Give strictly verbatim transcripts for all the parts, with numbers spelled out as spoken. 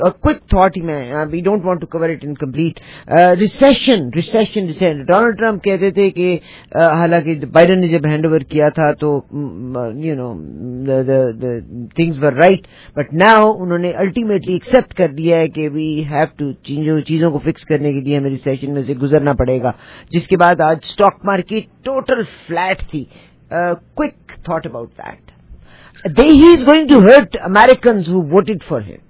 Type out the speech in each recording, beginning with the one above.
Quick thought ہی میں, we don't want to cover it in complete. Recession recession جسے Donald Trump کہتے تھے کہ حالانکہ بائیڈن نے جب ہینڈ اوور کیا تھا تو you know things were right, but now انہوں نے الٹیمیٹلی ایکسپٹ کر دیا ہے کہ وی ہیو ٹو چیزوں کو فکس کرنے کے لیے ہمیں ریسیشن میں سے گزرنا پڑے گا, جس کے بعد آج اسٹاک مارکیٹ ٹوٹل فلیٹ تھی. Quick thought about that. He is going to hurt Americans who voted for him.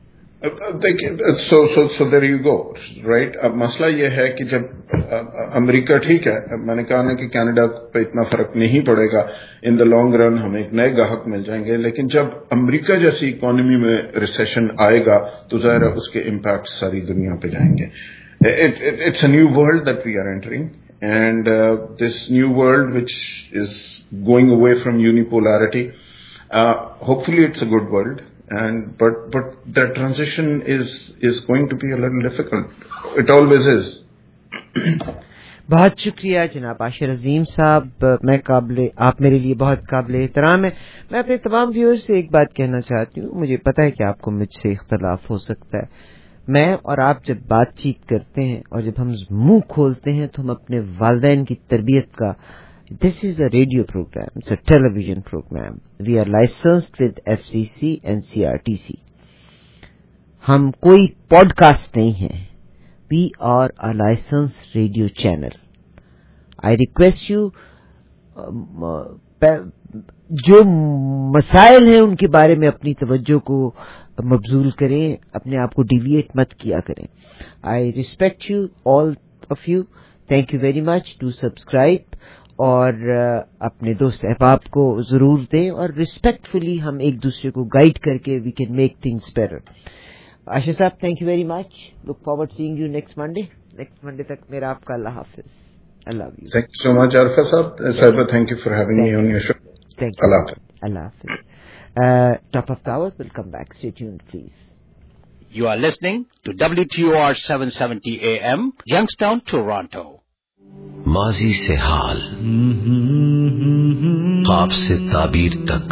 So so so there you go right. اب مسئلہ یہ ہے کہ جب امریکہ ٹھیک ہے, میں نے کہا نا کہ کینیڈا پہ اتنا فرق نہیں پڑے گا, ان دا لانگ رن ہمیں ایک نئے گاہک مل جائیں گے, لیکن جب امریکہ جیسی اکانومی میں ریسیشن آئے گا تو ظاہر ہے اس کے امپیکٹ ساری دنیا پہ جائیں گے. It's a new world that we are entering, and this new world which is going away from unipolarity, hopefully it's a good world. And but but the transition is is going to be a little difficult. It always is. بہت شکریہ جناب عاشر عظیم صاحب, میں قابل آپ میرے لیے بہت قابل احترام ہے. میں اپنے تمام ویورز سے ایک بات کہنا چاہتی ہوں, مجھے پتہ ہے کہ آپ کو مجھ سے اختلاف ہو سکتا ہے. میں اور آپ جب بات چیت کرتے ہیں اور جب ہم منہ کھولتے ہیں تو ہم اپنے والدین کی تربیت کا, this is a radio program, it's a television program. We are licensed with F C C and C R T C. ہم کوئی پوڈ کاسٹ نہیں ہیں. We are a licensed radio channel. I request you, جو مسائل ہیں ان کے بارے میں اپنی توجہ کو مبذول کریں, اپنے آپ کو ڈیویٹ مت کیا کریں. I respect you, all of you. Thank you very much. Do subscribe. اور اپنے دوست احباب کو ضرور دیں, اور ریسپیکٹفلی ہم ایک دوسرے کو گائیڈ کر کے we can make things better. Ashir صاحب, thank you very much. Look forward seeing you next Monday. Next Monday تک میرا آپ کا اللہ حافظ. اللہ حافظ. Thank you so much Arifa صاحب. صاحبہ, thank you for having me on your show. اللہ حافظ. اللہ حافظ. Top of tower will come back. Stay tuned please. You are listening to W T O R seven seventy A M, Youngstown, Toronto. ماضی سے حال, خواب سے تعبیر تک,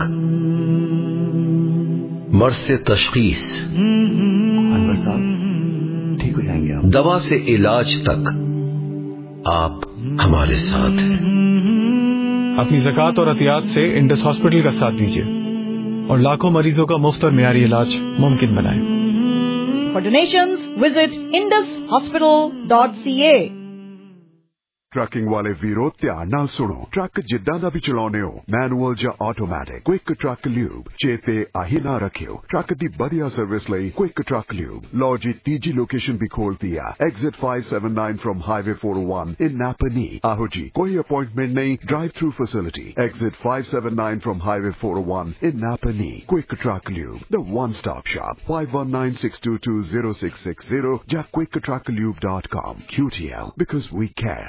مرض سے تشخیص, انور صاحب ٹھیک ہو جائیں گے آپ, دوا سے علاج تک, آپ ہمارے ساتھ ہیں. اپنی زکوٰۃ اور عطیات سے انڈس ہاسپٹل کا ساتھ دیجیے اور لاکھوں مریضوں کا مفت اور معیاری علاج ممکن بنائیں. For donations, visit indus hospital dot c a. Trucking ਵਾਲੇ ਵੀਰੋ ਧਿਆਨ ਨਾਲ ਸੁਣੋ. ਟਰੱਕ ਜਿੱਦਾਂ ਦਾ ਵੀ ਚਲਾਉਣੇ ਹੋ, ਮੈਨੂਅਲ ਜਾਂ ਆਟੋਮੈਟਿਕ, ਕੁਇਕ ਟਰੱਕ ਲਿਊਬ ਚੇਤੇ ਆਹੀ ਨਾ ਰੱਖਿਓ. ਟਰੱਕ ਦੀ ਵਧੀਆ ਸਰਵਿਸ ਲਈ ਕੁਇਕ ਟਰੱਕ ਲਿਊਬ. ਲਓ ਜੀ, ਤੀਜੀ ਲੋਕੇਸ਼ਨ ਵੀ ਖੋਲਤੀ ਆ, exit five seventy-nine from highway four oh one in Napanee. ਆਹੋ ਜੀ, ਕੋਈ ਅਪਾਇੰਟਮੈਂਟ ਨਹੀਂ, drive through facility. Exit five seventy-nine from highway four oh one in Napanee. Quick truck lube, the one stop shop. five one nine six two two zero six six zero ਜਾਂ quick truck lube dot com. Q T L, because we care.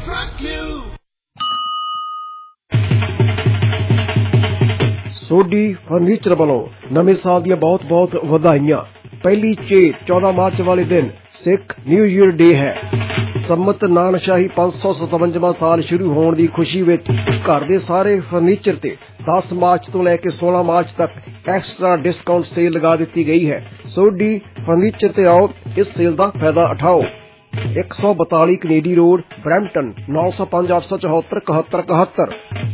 Sodhi furniture ਵੱਲੋਂ ਨਵੇਂ ਸਾਲ ਦੀਆਂ ਬਹੁਤ ਬਹੁਤ ਵਧਾਈਆਂ. ਪਹਿਲੀ ਚੇਤ ਚੌਦਾਂ ਮਾਰਚ ਵਾਲੇ ਦਿਨ ਸਿੱਖ ਨਿਊ ਈਅਰ ਡੇ ਹੈ. ਸੰਮਤ ਨਾਨਸ਼ਾਹੀ ਪੰਜ ਸੌ ਸਤਵੰਜਵਾਂ ਸਾਲ ਸ਼ੁਰੂ ਹੋਣ ਦੀ ਖੁਸ਼ੀ ਵਿੱਚ ਘਰ ਦੇ ਸਾਰੇ ਫਰਨੀਚਰ ਤੇ ਦਸ ਮਾਰਚ ਤੋਂ ਲੈ ਕੇ ਸੋਲਾਂ ਮਾਰਚ ਤੱਕ ਐਕਸਟਰਾ ਡਿਸਕਾਊਂਟ ਸੇਲ ਲਗਾ ਦਿੱਤੀ ਗਈ ਹੈ. ਸੋਢੀ ਫਰਨੀਚਰ ਤੇ ਆਓ, ਇਸ ਸੇਲ ਦਾ ਫਾਇਦਾ ਉਠਾਓ. ਇੱਕ ਸੌ ਬਤਾਲੀ ਕਨੇਡੀ ਰੋਡ, ਬਰੈਂਪਟਨ, ਨੌ ਸੌ ਪੰਜ ਅੱਠ ਸੌ ਚੌਹੱਤਰ ਇਕਹੱਤਰ ਇਕਹੱਤਰ.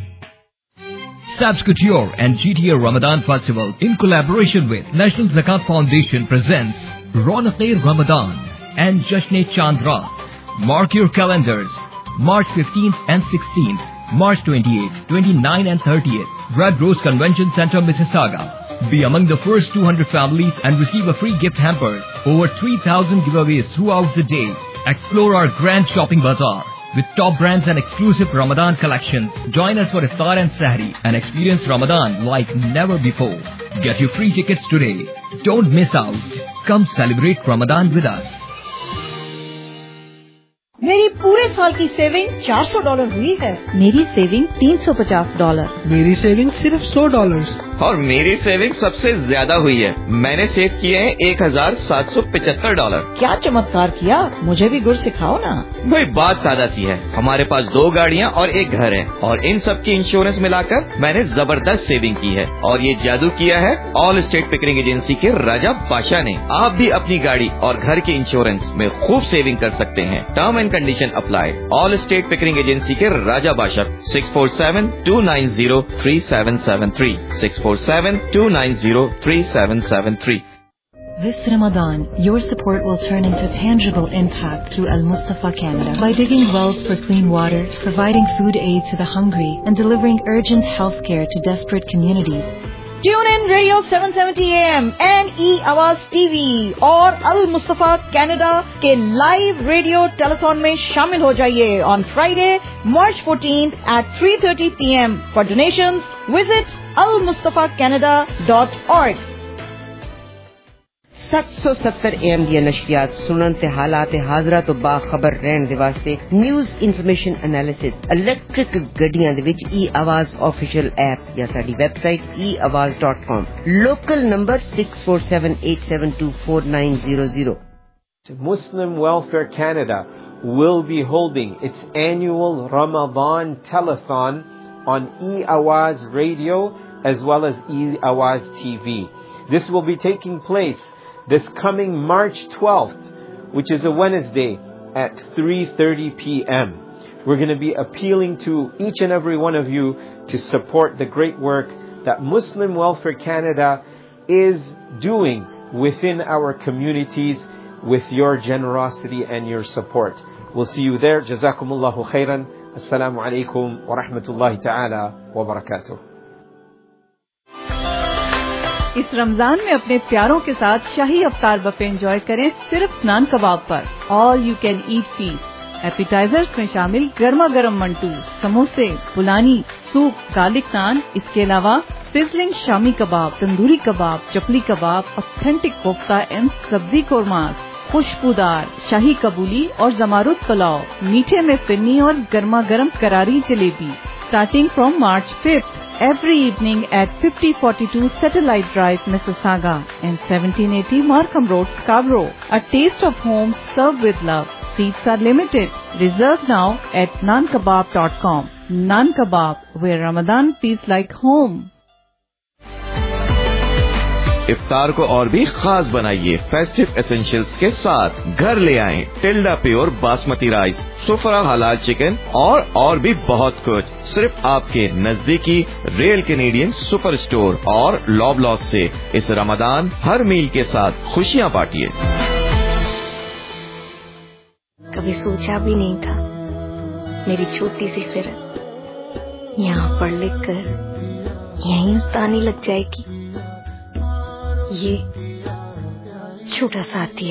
Sabs Couture and G T A Ramadan Festival in collaboration with National Zakat Foundation presents Ronak-e Ramadan and Jashn-e Chand Raat. Mark your calendars. March fifteenth and sixteenth, March twenty-eighth, twenty-ninth and thirtieth, Red Rose Convention Center, Mississauga. Be among the first two hundred families and receive a free gift hamper. Over three thousand giveaways throughout the day. Explore our grand shopping bazaar with top brands and exclusive Ramadan collections. Join us for Iftar and Sahri and experience Ramadan like never before. Get your free tickets today. Don't miss out. Come celebrate Ramadan with us. میری پورے سال کی saving چار سو dollar ہوئی ہے. میری saving تین سو پچاس ڈالر. میری سیونگ صرف سو ڈالر. اور میری سیونگ سب سے زیادہ ہوئی ہے. میں نے سیو کیے ہیں ایک ہزار سات سو پچہتر ڈالر. کیا چمتکار کیا, مجھے بھی گر سکھاؤ نا. بھائی بات سادہ سی ہے, ہمارے پاس دو گاڑیاں اور ایک گھر ہے, اور ان سب کی انشورنس ملا کر میں نے زبردست سیونگ کی ہے. اور یہ جادو کیا ہے آل اسٹیٹ پکرنگ ایجنسی کے راجا بادشاہ نے. آپ بھی اپنی گاڑی اور گھر کی انشورنس میں خوب سیونگ کر سکتے ہیں. Term and condition apply. All state Pickering agency کے راجا بادشاہ. Six four seven two nine zero three seven seven three six four seven two nine zero three seven seven three. This Ramadan, your support will turn into tangible impact through Al Mustafa Canada by digging wells for clean water, providing food aid to the hungry, and delivering urgent health care to desperate communities. Tune in Radio seven seventy A M and E-Awaz T V اور Al Mustafa Canada کے live radio telephone میں شامل ہو جائیے on Friday, March fourteenth at three thirty p m For donations, visit al mustafa canada dot org. سات سو ستر A M دیا نشریات سنن تے حالات حاضرہ تو باخبر رہن دے واسطے نیوز انفارمیشن انالیسس الیکٹرک گڈیاں دے وچ ای آواز آفیشیل ایپ یا ساڈی website E Awaz dot com. Local number six four seven eight seven two four nine zero zero. Muslim Welfare Canada will be holding its annual Ramadan telethon on E-Awaz Radio as well as E-Awaz T V. This will be taking place this coming March twelfth, which is a Wednesday at three thirty p m We're going to be appealing to each and every one of you to support the great work that Muslim Welfare Canada is doing within our communities with your generosity and your support. We'll see you there. Jazakumullahu khairan. Assalamu alaikum wa rahmatullahi ta'ala wa barakatuh. اس رمضان میں اپنے پیاروں کے ساتھ شاہی افطار buffet enjoy کریں صرف نان کباب پر. All you can eat feast. Appetisers میں شامل گرما گرم منٹو, سموسے, پلانی, سوپ, گارلک نان. اس کے علاوہ sizzling shami kebab, tandoori kebab, chapli kebab, authentic kofta and سبزی قورمات, خوشبودار شاہی قبولی اور زمارد پلاؤ, میٹھے میں فنی اور گرما گرم کراری jalebi. Starting from March fifth, every evening at fifty forty-two Satellite Drive, Mississauga, and seventeen eighty Markham Road, Scarborough. A taste of home served with love. Seats are limited. Reserve now at naan kebab dot com. Naan Kebab, where Ramadan feels like home. افطار کو اور بھی خاص بنائیے فیسٹو ایسنشلز کے ساتھ. گھر لے آئیں ٹلڈا پیور باسمتی رائس, سفرا حلال چکن اور اور بھی بہت کچھ صرف آپ کے نزدیکی ریل کینیڈین سپر اسٹور اور لاب لاس سے. اس رمضان ہر میل کے ساتھ خوشیاں بانٹیے. کبھی سوچا بھی نہیں تھا میری چھوٹی سی سرت یہاں پڑھ لکھ کر یہیں استانی لگ جائے گی. یہ چھوٹا سا عطیہ.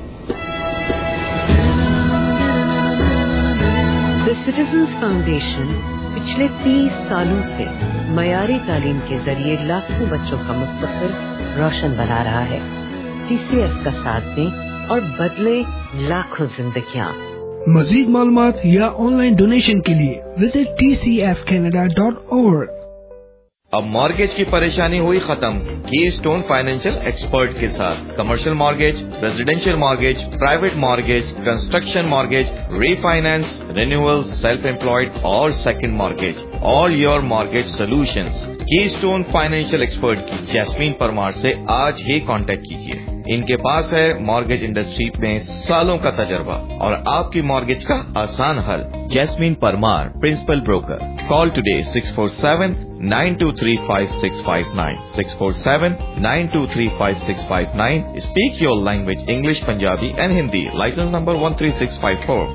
The Citizens Foundation پچھلے تیس سالوں سے معیاری تعلیم کے ذریعے لاکھوں بچوں کا مستقبل روشن بنا رہا ہے. ٹی سی ایف کا ساتھ دیں اور بدلے لاکھوں زندگیاں. مزید معلومات یا آن لائن ڈونیشن کے لیے visit T C F Canada dot org. اب مارگیج کی پریشانی ہوئی ختم کی اسٹون فائنینشیل ایکسپرٹ کے ساتھ. Commercial mortgage, residential mortgage, private mortgage, construction mortgage, refinance, renewal, self employed اور second mortgage. All your mortgage solutions کی اسٹون فائنینشیل ایکسپرٹ کی جیسمین پرمار سے آج ہی کانٹیکٹ کیجیے. ان کے پاس ہے مارگیج انڈسٹری میں سالوں کا تجربہ اور آپ کی مارگیج کا آسان حل. Jasmine Parmar, principal broker. Call today six four seven nine two three five six five nine six four seven nine two three five six five nine. Speak your language English, Punjabi and Hindi. Licence number one three six five four.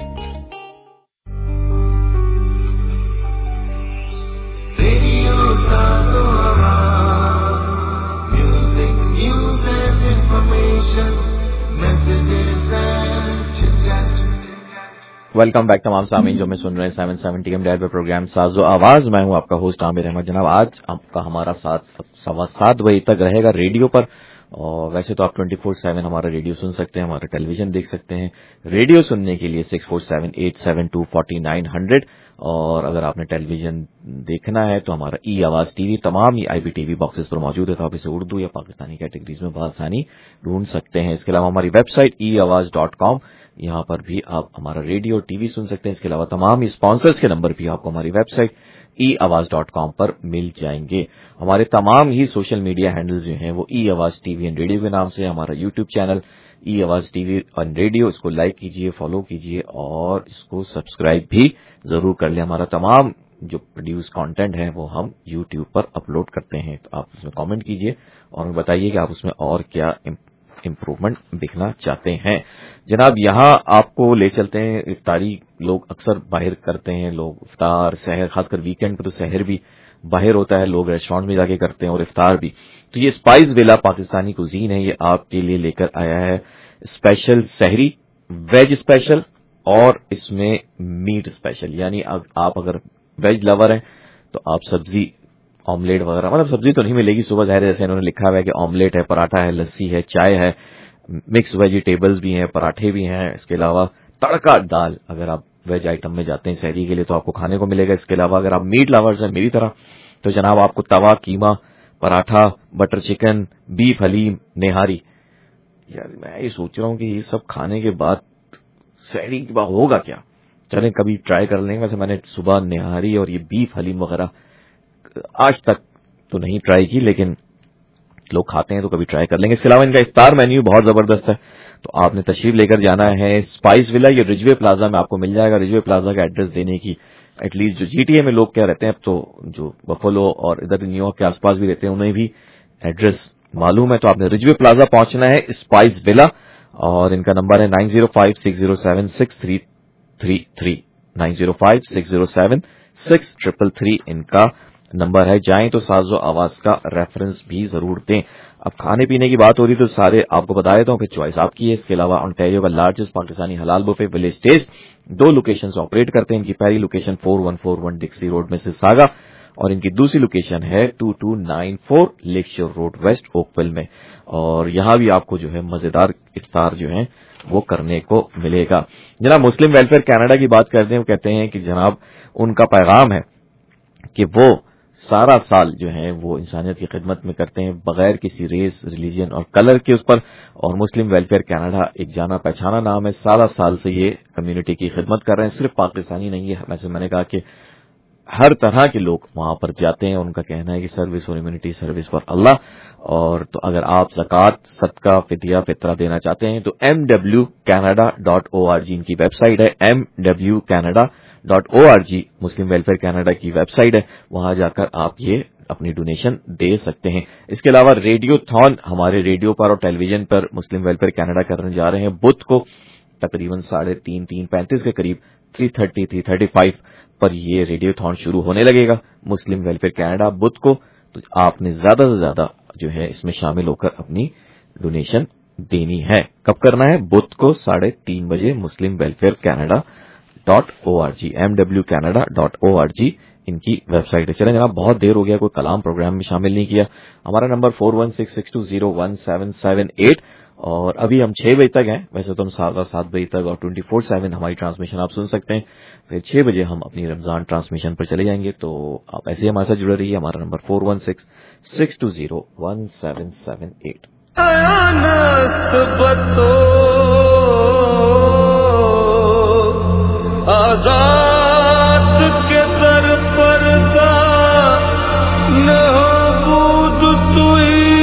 Welcome back تمام سامعین جو میں سن رہے ہیں seven seventy AM dial پہ programme ساز و آواز. میں ہوں آپ کا ہوسٹ عامر احمد. جناب آج آپ کا ہمارا ساتھ سوا سات بجے تک رہے گا ریڈیو پر اور ویسے تو آپ ٹوئنٹی فور سیون ہمارا ریڈیو سن سکتے ہیں, ہمارا ٹیلی ویژن دیکھ سکتے ہیں. ریڈیو سننے کے لیے six four seven eight seven two forty nine hundred, اور اگر آپ نے ٹیلی ویژن دیکھنا ہے تو ہمارا ای آواز ٹی وی تمام ہی I B T V boxes پر موجود ہے, تو آپ اسے اردو یا پاکستانی کیٹیگریز میں بآسانی ڈھونڈ سکتے ہیں. اس کے علاوہ ہماری web site E Awaz dot کام, یہاں پر بھی آپ ہمارا ریڈیو اور ٹی وی سن سکتے ہیں. اس کے علاوہ تمام ہی اسپانسرز کے نمبر بھی آپ کو ہماری web site E Awaz dot کام پر مل جائیں گے. ہمارے تمام ہی سوشل میڈیا ہینڈلز جو ہیں وہ ای آواز ٹی وی اینڈ ریڈیو کے نام سے. ہمارا YouTube channel E Awaz TV وی اینڈ ریڈیو, اس کو لائک کیجئے, فالو کیجئے اور اس کو سبسکرائب بھی ضرور کر لیں. ہمارا تمام جو پروڈیوس کانٹینٹ ہے وہ ہم یوٹیوب پر اپلوڈ کرتے ہیں, تو آپ اس میں کامنٹ کیجئے اور ہمیں بتائیے کہ آپ اس میں اور کیا امپروومنٹ دیکھنا چاہتے ہیں. جناب یہاں آپ کو لے چلتے ہیں, افطاری لوگ اکثر باہر کرتے ہیں, لوگ افطار سحر, خاص کر ویکینڈ پہ تو سحر بھی باہر ہوتا ہے, لوگ ریسٹورینٹ میں جا کے کرتے ہیں اور افطار بھی. تو یہ اسپائس ویلا پاکستانی کوزین ہے, یہ آپ کے لیے لے کر آیا ہے اسپیشل سحری, ویج اسپیشل اور اس میں میٹ اسپیشل. یعنی آپ اگر ویج لور ہیں تو آپ سبزی آملیٹ وغیرہ, مطلب سبزی تو نہیں ملے گی صبح, ظاہر جیسے انہوں نے لکھا ہوا ہے کہ آملیٹ ہے, پراٹھا ہے, لسی ہے, چائے ہے, مکس ویجیٹیبلز بھی ہیں, پراٹھے بھی ہیں. اس کے علاوہ تڑکا دال, اگر آپ ویج آئٹم میں جاتے ہیں سحری کے لیے تو آپ کو کھانے کو ملے گا. اس کے علاوہ اگر آپ میٹ لورز ہیں میری طرح تو جناب آپ کو tawa, keema, paratha, butter chicken, beef haleem, nihari. یار میں یہ سوچ رہا ہوں کہ یہ سب کھانے کے بعد سحری کے بعد ہوگا کیا, چلیں کبھی ٹرائی کر لیں گے. ویسے میں نے صبح نہاری اور یہ بیف حلیم وغیرہ آج تک تو نہیں ٹرائی کی, لیکن لوگ کھاتے ہیں تو کبھی ٹرائی کر لیں گے. اس کے علاوہ ان کا افطار مینیو بہت زبردست ہے, تو آپ نے تشریف لے کر جانا ہے اسپائس ولا. یہ رجوے پلازا میں آپ کو مل جائے گا. رجوے پلازا کا ایڈریس دینے کی ایٹ لیسٹ جو جی ٹی اے میں لوگ کیا رہتے ہیں, اب تو جو بفلو اور ادھر نیو یارک کے آس پاس بھی رہتے ہیں انہیں بھی ایڈریس معلوم ہے. تو آپ نے رجوے پلازا پہنچنا ہے, اسپائس ولا, اور ان کا نمبر ہے nine zero five six zero seven six three three three nine zero five six zero seven six triple three ان کا نمبر ہے. جائیں تو ساز و آواز کا ریفرنس بھی ضرور دیں. اب کھانے پینے کی بات ہو رہی تو سارے آپ کو بتا دیتا ہوں, پھر چوائس آپ کی ہے. اس کے علاوہ انٹیریو کا لارجسٹ پاکستانی حلال بفے ولیج ٹیسٹ دو لوکیشن سے آپریٹ کرتے ہیں. ان کی پہلی location four one four one Dixie road Mississauga, اور ان کی دوسری لوکیشن ہے two two nine four Lakeshore road west Oakville میں. اور یہاں بھی آپ کو جو ہے مزیدار افطار جو ہیں وہ کرنے کو ملے گا. جناب مسلم ویلفیئر کینیڈا کی بات کرتے ہیں, وہ کہتے ہیں کہ جناب ان کا پیغام ہے کہ وہ سارا سال جو ہے وہ انسانیت کی خدمت میں کرتے ہیں بغیر کسی ریس, ریلیجن اور کلر کے اس پر. اور مسلم ویلفیئر کینیڈا ایک جانا پہچانا نام ہے, سارا سال سے یہ کمیونٹی کی خدمت کر رہے ہیں. صرف پاکستانی نہیں ہے, ویسے میں نے کہا کہ ہر طرح کے لوگ وہاں پر جاتے ہیں. ان کا کہنا ہے کہ service for humanity, service for اللہ. اور تو اگر آپ زکوٰۃ, صدقہ, فدیہ, فطرہ دینا چاہتے ہیں تو M W Canada dot O R G ان کی ویب سائٹ ہے. M W Canada dot O R G Muslim welfare Canada کی ویب سائٹ ہے, وہاں جا کر آپ یہ اپنی ڈونیشن دے سکتے ہیں. اس کے علاوہ ریڈیو تھون ہمارے ریڈیو پر اور ٹیلی ویژن پر مسلم ویلفیئر کینیڈا کرنے جا رہے ہیں بدھ کو تقریباً ساڑھے تین تین پینتیس کے قریب, three thirty three thirty five پر یہ ریڈیو تھون شروع ہونے لگے گا مسلم ویلفیئر کینیڈا بدھ کو. تو آپ نے زیادہ سے زیادہ جو ہے اس میں شامل ہو کر اپنی ڈونیشن دینی ہے. کب کرنا ہے؟ بدھ کو ساڑھے تین بجے Muslim welfare Canada dot O R G, M W Canada dot O R G ان کی ویب سائٹ ہے. چلیں جناب بہت دیر ہو گیا, کوئی کلام پروگرام میں شامل نہیں کیا. ہمارا number four one six six two zero one seven seven eight, اور ابھی ہم چھ بجے تک ہیں. ویسے تو ہم سات سات بجے تک اور ٹوئنٹی فور سیون ہماری ٹرانسمیشن آپ سن سکتے ہیں. پھر چھ بجے ہم اپنی رمضان ٹرانسمیشن پر چلے جائیں گے, تو آپ ایسے ہی ہمارے ساتھ جڑے رہیے. ہمارا number four one six six two zero one seven seven eight. آزاد کے در پردہ نابود توئی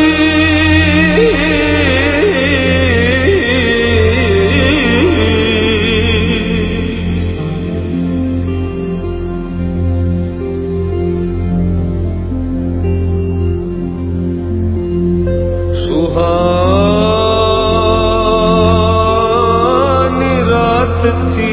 سہانی رات تھی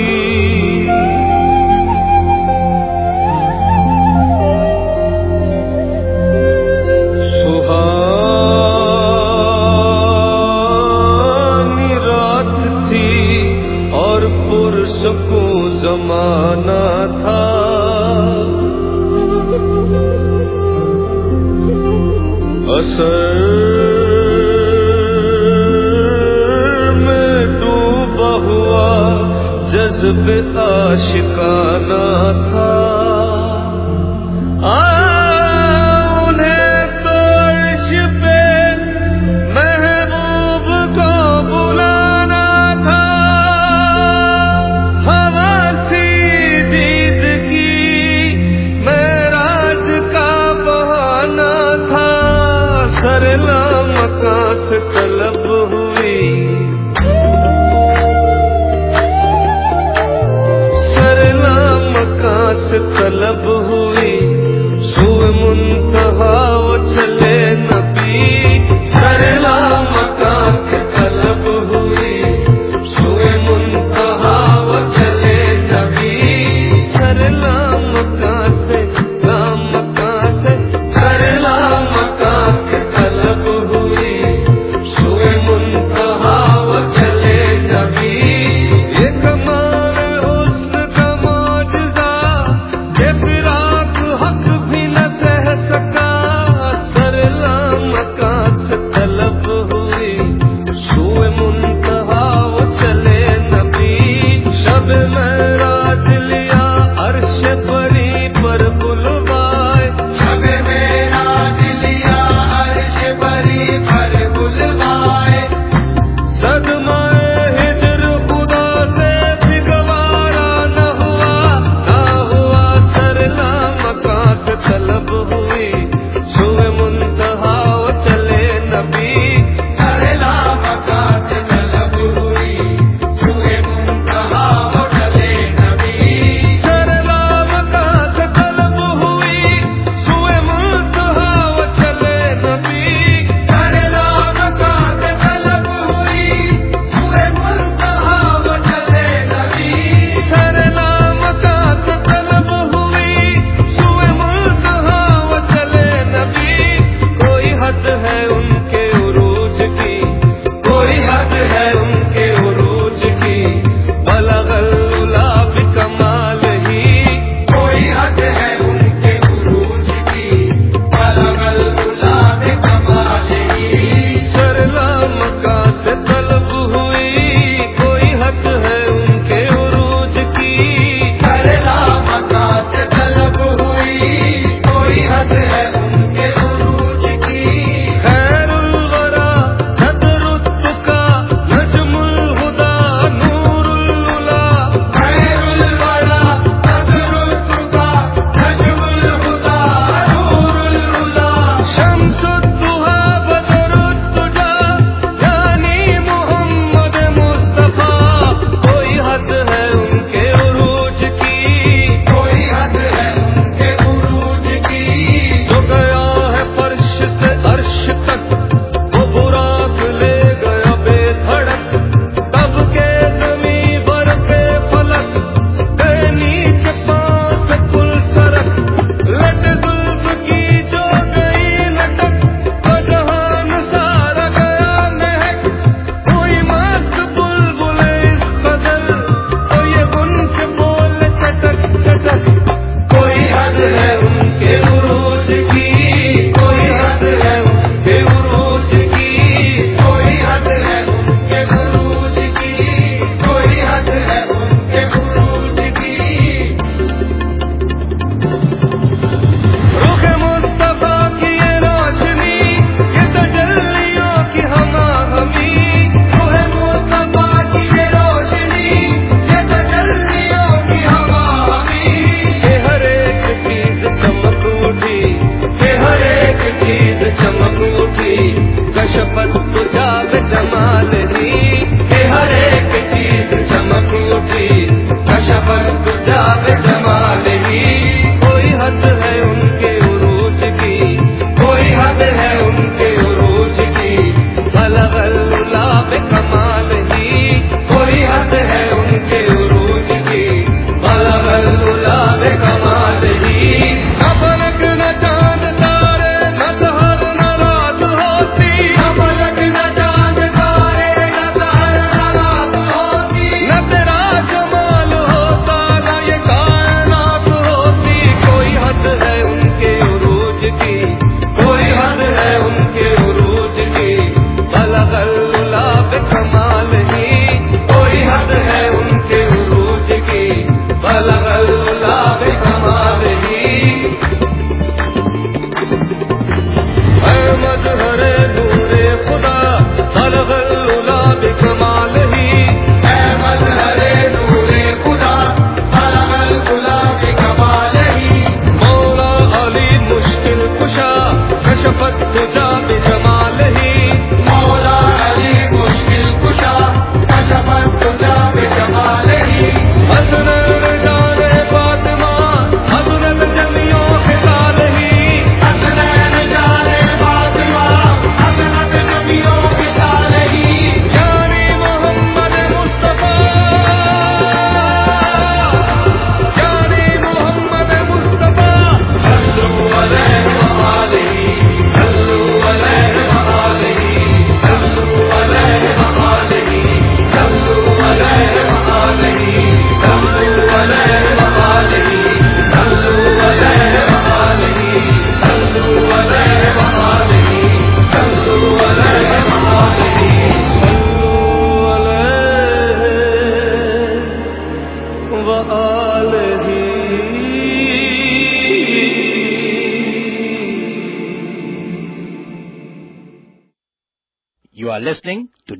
زمانہ تھا اثر जज्ब आशिकाना था। आ उन्हें तो अर्श पे महबूब को बुलाना था। हवासी दीद की मेराज का बहाना था। सरला मका से तलब हुई, sir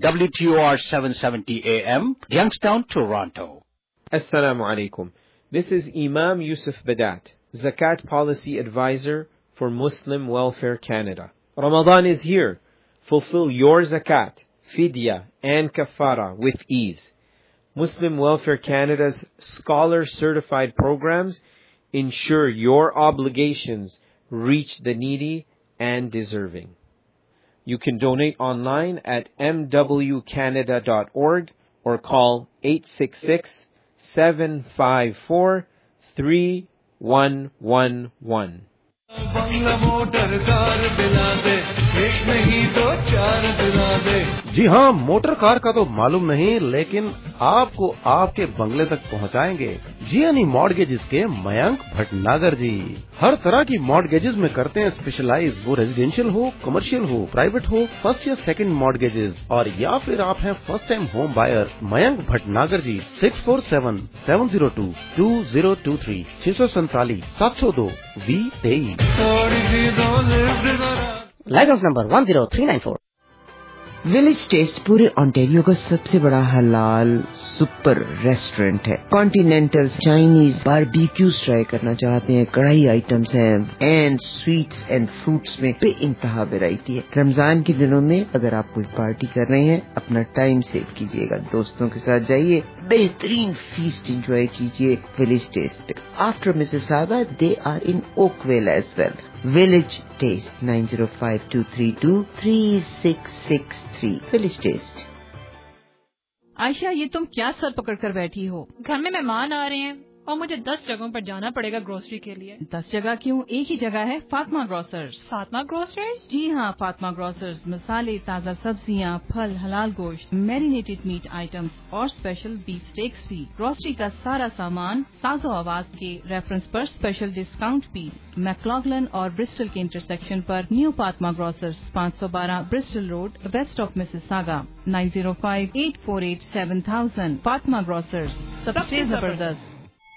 W T O R seven seventy A M, Youngstown, Toronto. Assalamu alaikum. This is Imam Yusuf Badat, Zakat Policy Advisor for Muslim Welfare Canada. Ramadan is here. Fulfill your zakat, fidya, and kafara with ease. Muslim Welfare Canada's scholar-certified programs ensure your obligations reach the needy and deserving. You can donate online at m w canada dot org or call eight six six, seven five four, three one one one. جی ہاں، motor کار کا تو معلوم نہیں، لیکن آپ کو آپ کے بنگلے تک پہنچائیں گے جی یعنی مارگیجز کے میانک بھٹناگر جی. ہر طرح کی مارگیجز میں کرتے ہیں اسپیشلائز، وہ ریزیڈینشیل ہو، کمرشل ہو، پرائیویٹ ہو، فرسٹ یا سیکنڈ مارگیجز، اور یا پھر آپ ہیں first time home buyer. Mayank Bhatnagar ji six four seven seven zero two two zero two three چھ سو سینتالیس سات سو دو وی تیئیس. Licence number one zero three nine four. Village taste پورے آنٹیریو کا سب سے بڑا حلال سپر ریسٹورینٹ ہے. کانٹینینٹل، چائنیز، باربیکیوز ٹرائی کرنا چاہتے ہیں، کڑھائی آئٹمس ہیں، اینڈ سویٹس اینڈ فروٹس میں بے انتہا ویرائٹی ہے. رمضان کے دنوں میں اگر آپ کوئی پارٹی کر رہے ہیں، اپنا ٹائم سیو کیجیے گا، دوستوں کے ساتھ جائیے، بہترین فیسٹ انجوائے کیجیے ولیج ٹیسٹ پہ. After Mississauga they are in Oakville as well. Village taste nine zero five two three two three six six three. Village taste. Ayesha, یہ تم کیا سر پکڑ کر بیٹھی ہو؟ گھر میں مہمان آ رہے ہیں اور مجھے دس جگہوں پر جانا پڑے گا گروسری کے لیے. دس جگہ کیوں؟ ایک ہی جگہ ہے، فاطمہ گروسرز. فاطمہ گروسرز؟ جی ہاں، فاطمہ گروسرز مسالے، تازہ سبزیاں، پھل، حلال گوشت، میرینیٹڈ میٹ آئٹمس اور اسپیشل بیف اسٹیکس بھی. گروسری کا سارا سامان ساز و آواز کے ریفرنس پر اسپیشل ڈسکاؤنٹ بھی. میکلاگلن اور برسٹل کے انٹرسیکشن پر نیو فاطمہ گروسرز، پانچ سو بارہ Bristol road, west of Mississauga. Nine zero five eight four eight seven thousand. Fatima grocers, سب سے زبردست.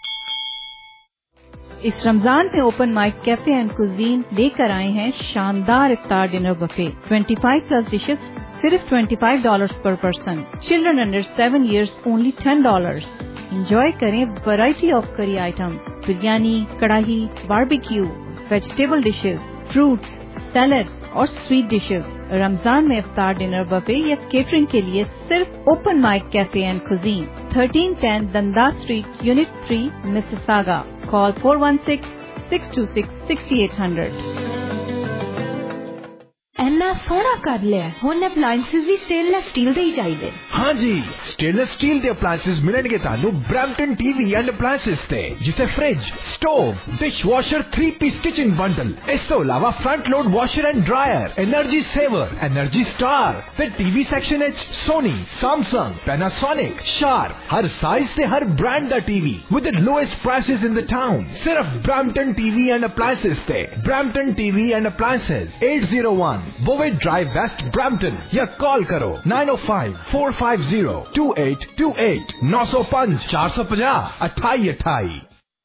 اس رمضان میں open mic cafe and cuisine لے کر آئے ہیں شاندار افطار dinner buffet. Twenty five plus dishes صرف twenty five dollars per person. Children under seven years only ten dollars. Enjoy کریں variety of curry item, biryani, karahi, barbecue, vegetable dishes, fruits, salads اور sweet dishes. Ramzan میں افطار dinner buffet یا catering کے لیے صرف open mic cafe and cuisine, thirteen ten Dundas street, unit three, Mississauga. Call four one six, six two six, six eight hundred. اینا سونا کر لیا ہن اپلائنسز بھی سٹینلیس سٹیل دے ہی چاہیے. ہاں جی، سٹینلیس سٹیل دے اپلائنسز ملن گے تانوں Brampton T we and appliances تے، جسے fridge, stove, dish washer, three piece kitchen bundle, اس تو علاوہ front load washer and dryer, energy saver, energy star. پھر ٹی وی سیکشن اچ سونی، سیمسنگ، پیناسونک، شارپ، ہر سائز تے ہر برانڈ دا T V with the lowest prices in the town. صرف Brampton T we and appliances تے. Brampton T we and appliances eight zero one بووے drive west Brampton, یا call کرو nine O five four five zero two eight two eight. نو سو پانچ چار سو پچاس اٹھائی اٹھائی.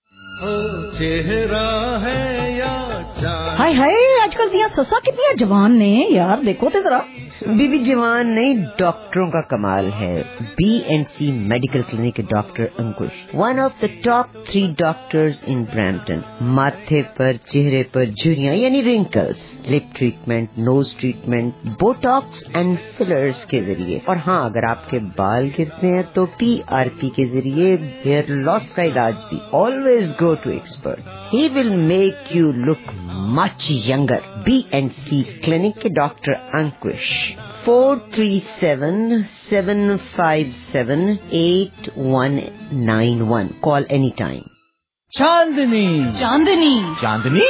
چہرہ ہے یا ہائے ہائے، آج کل دیا سسا کتنی جوان نے یار، دیکھو تو ذرا. بی بی جوان نہیں، ڈاکٹروں کا کمال ہے. B and C medical clinic کے doctor Ankush, one of the top three doctors in Brampton. ماتھے پر، چہرے پر جھریاں یعنی wrinkles, lip treatment, nose treatment, Botox and fillers کے ذریعے. اور ہاں، اگر آپ کے بال گرتے ہیں تو پی آر پی کے ذریعے ہیئر لاس کا علاج بھی. Always go to expert, he will make you look much younger. B and C clinic کے doctor Ankush, four three seven seven five seven eight one nine one. Call any time. Chandni Chandni Chandni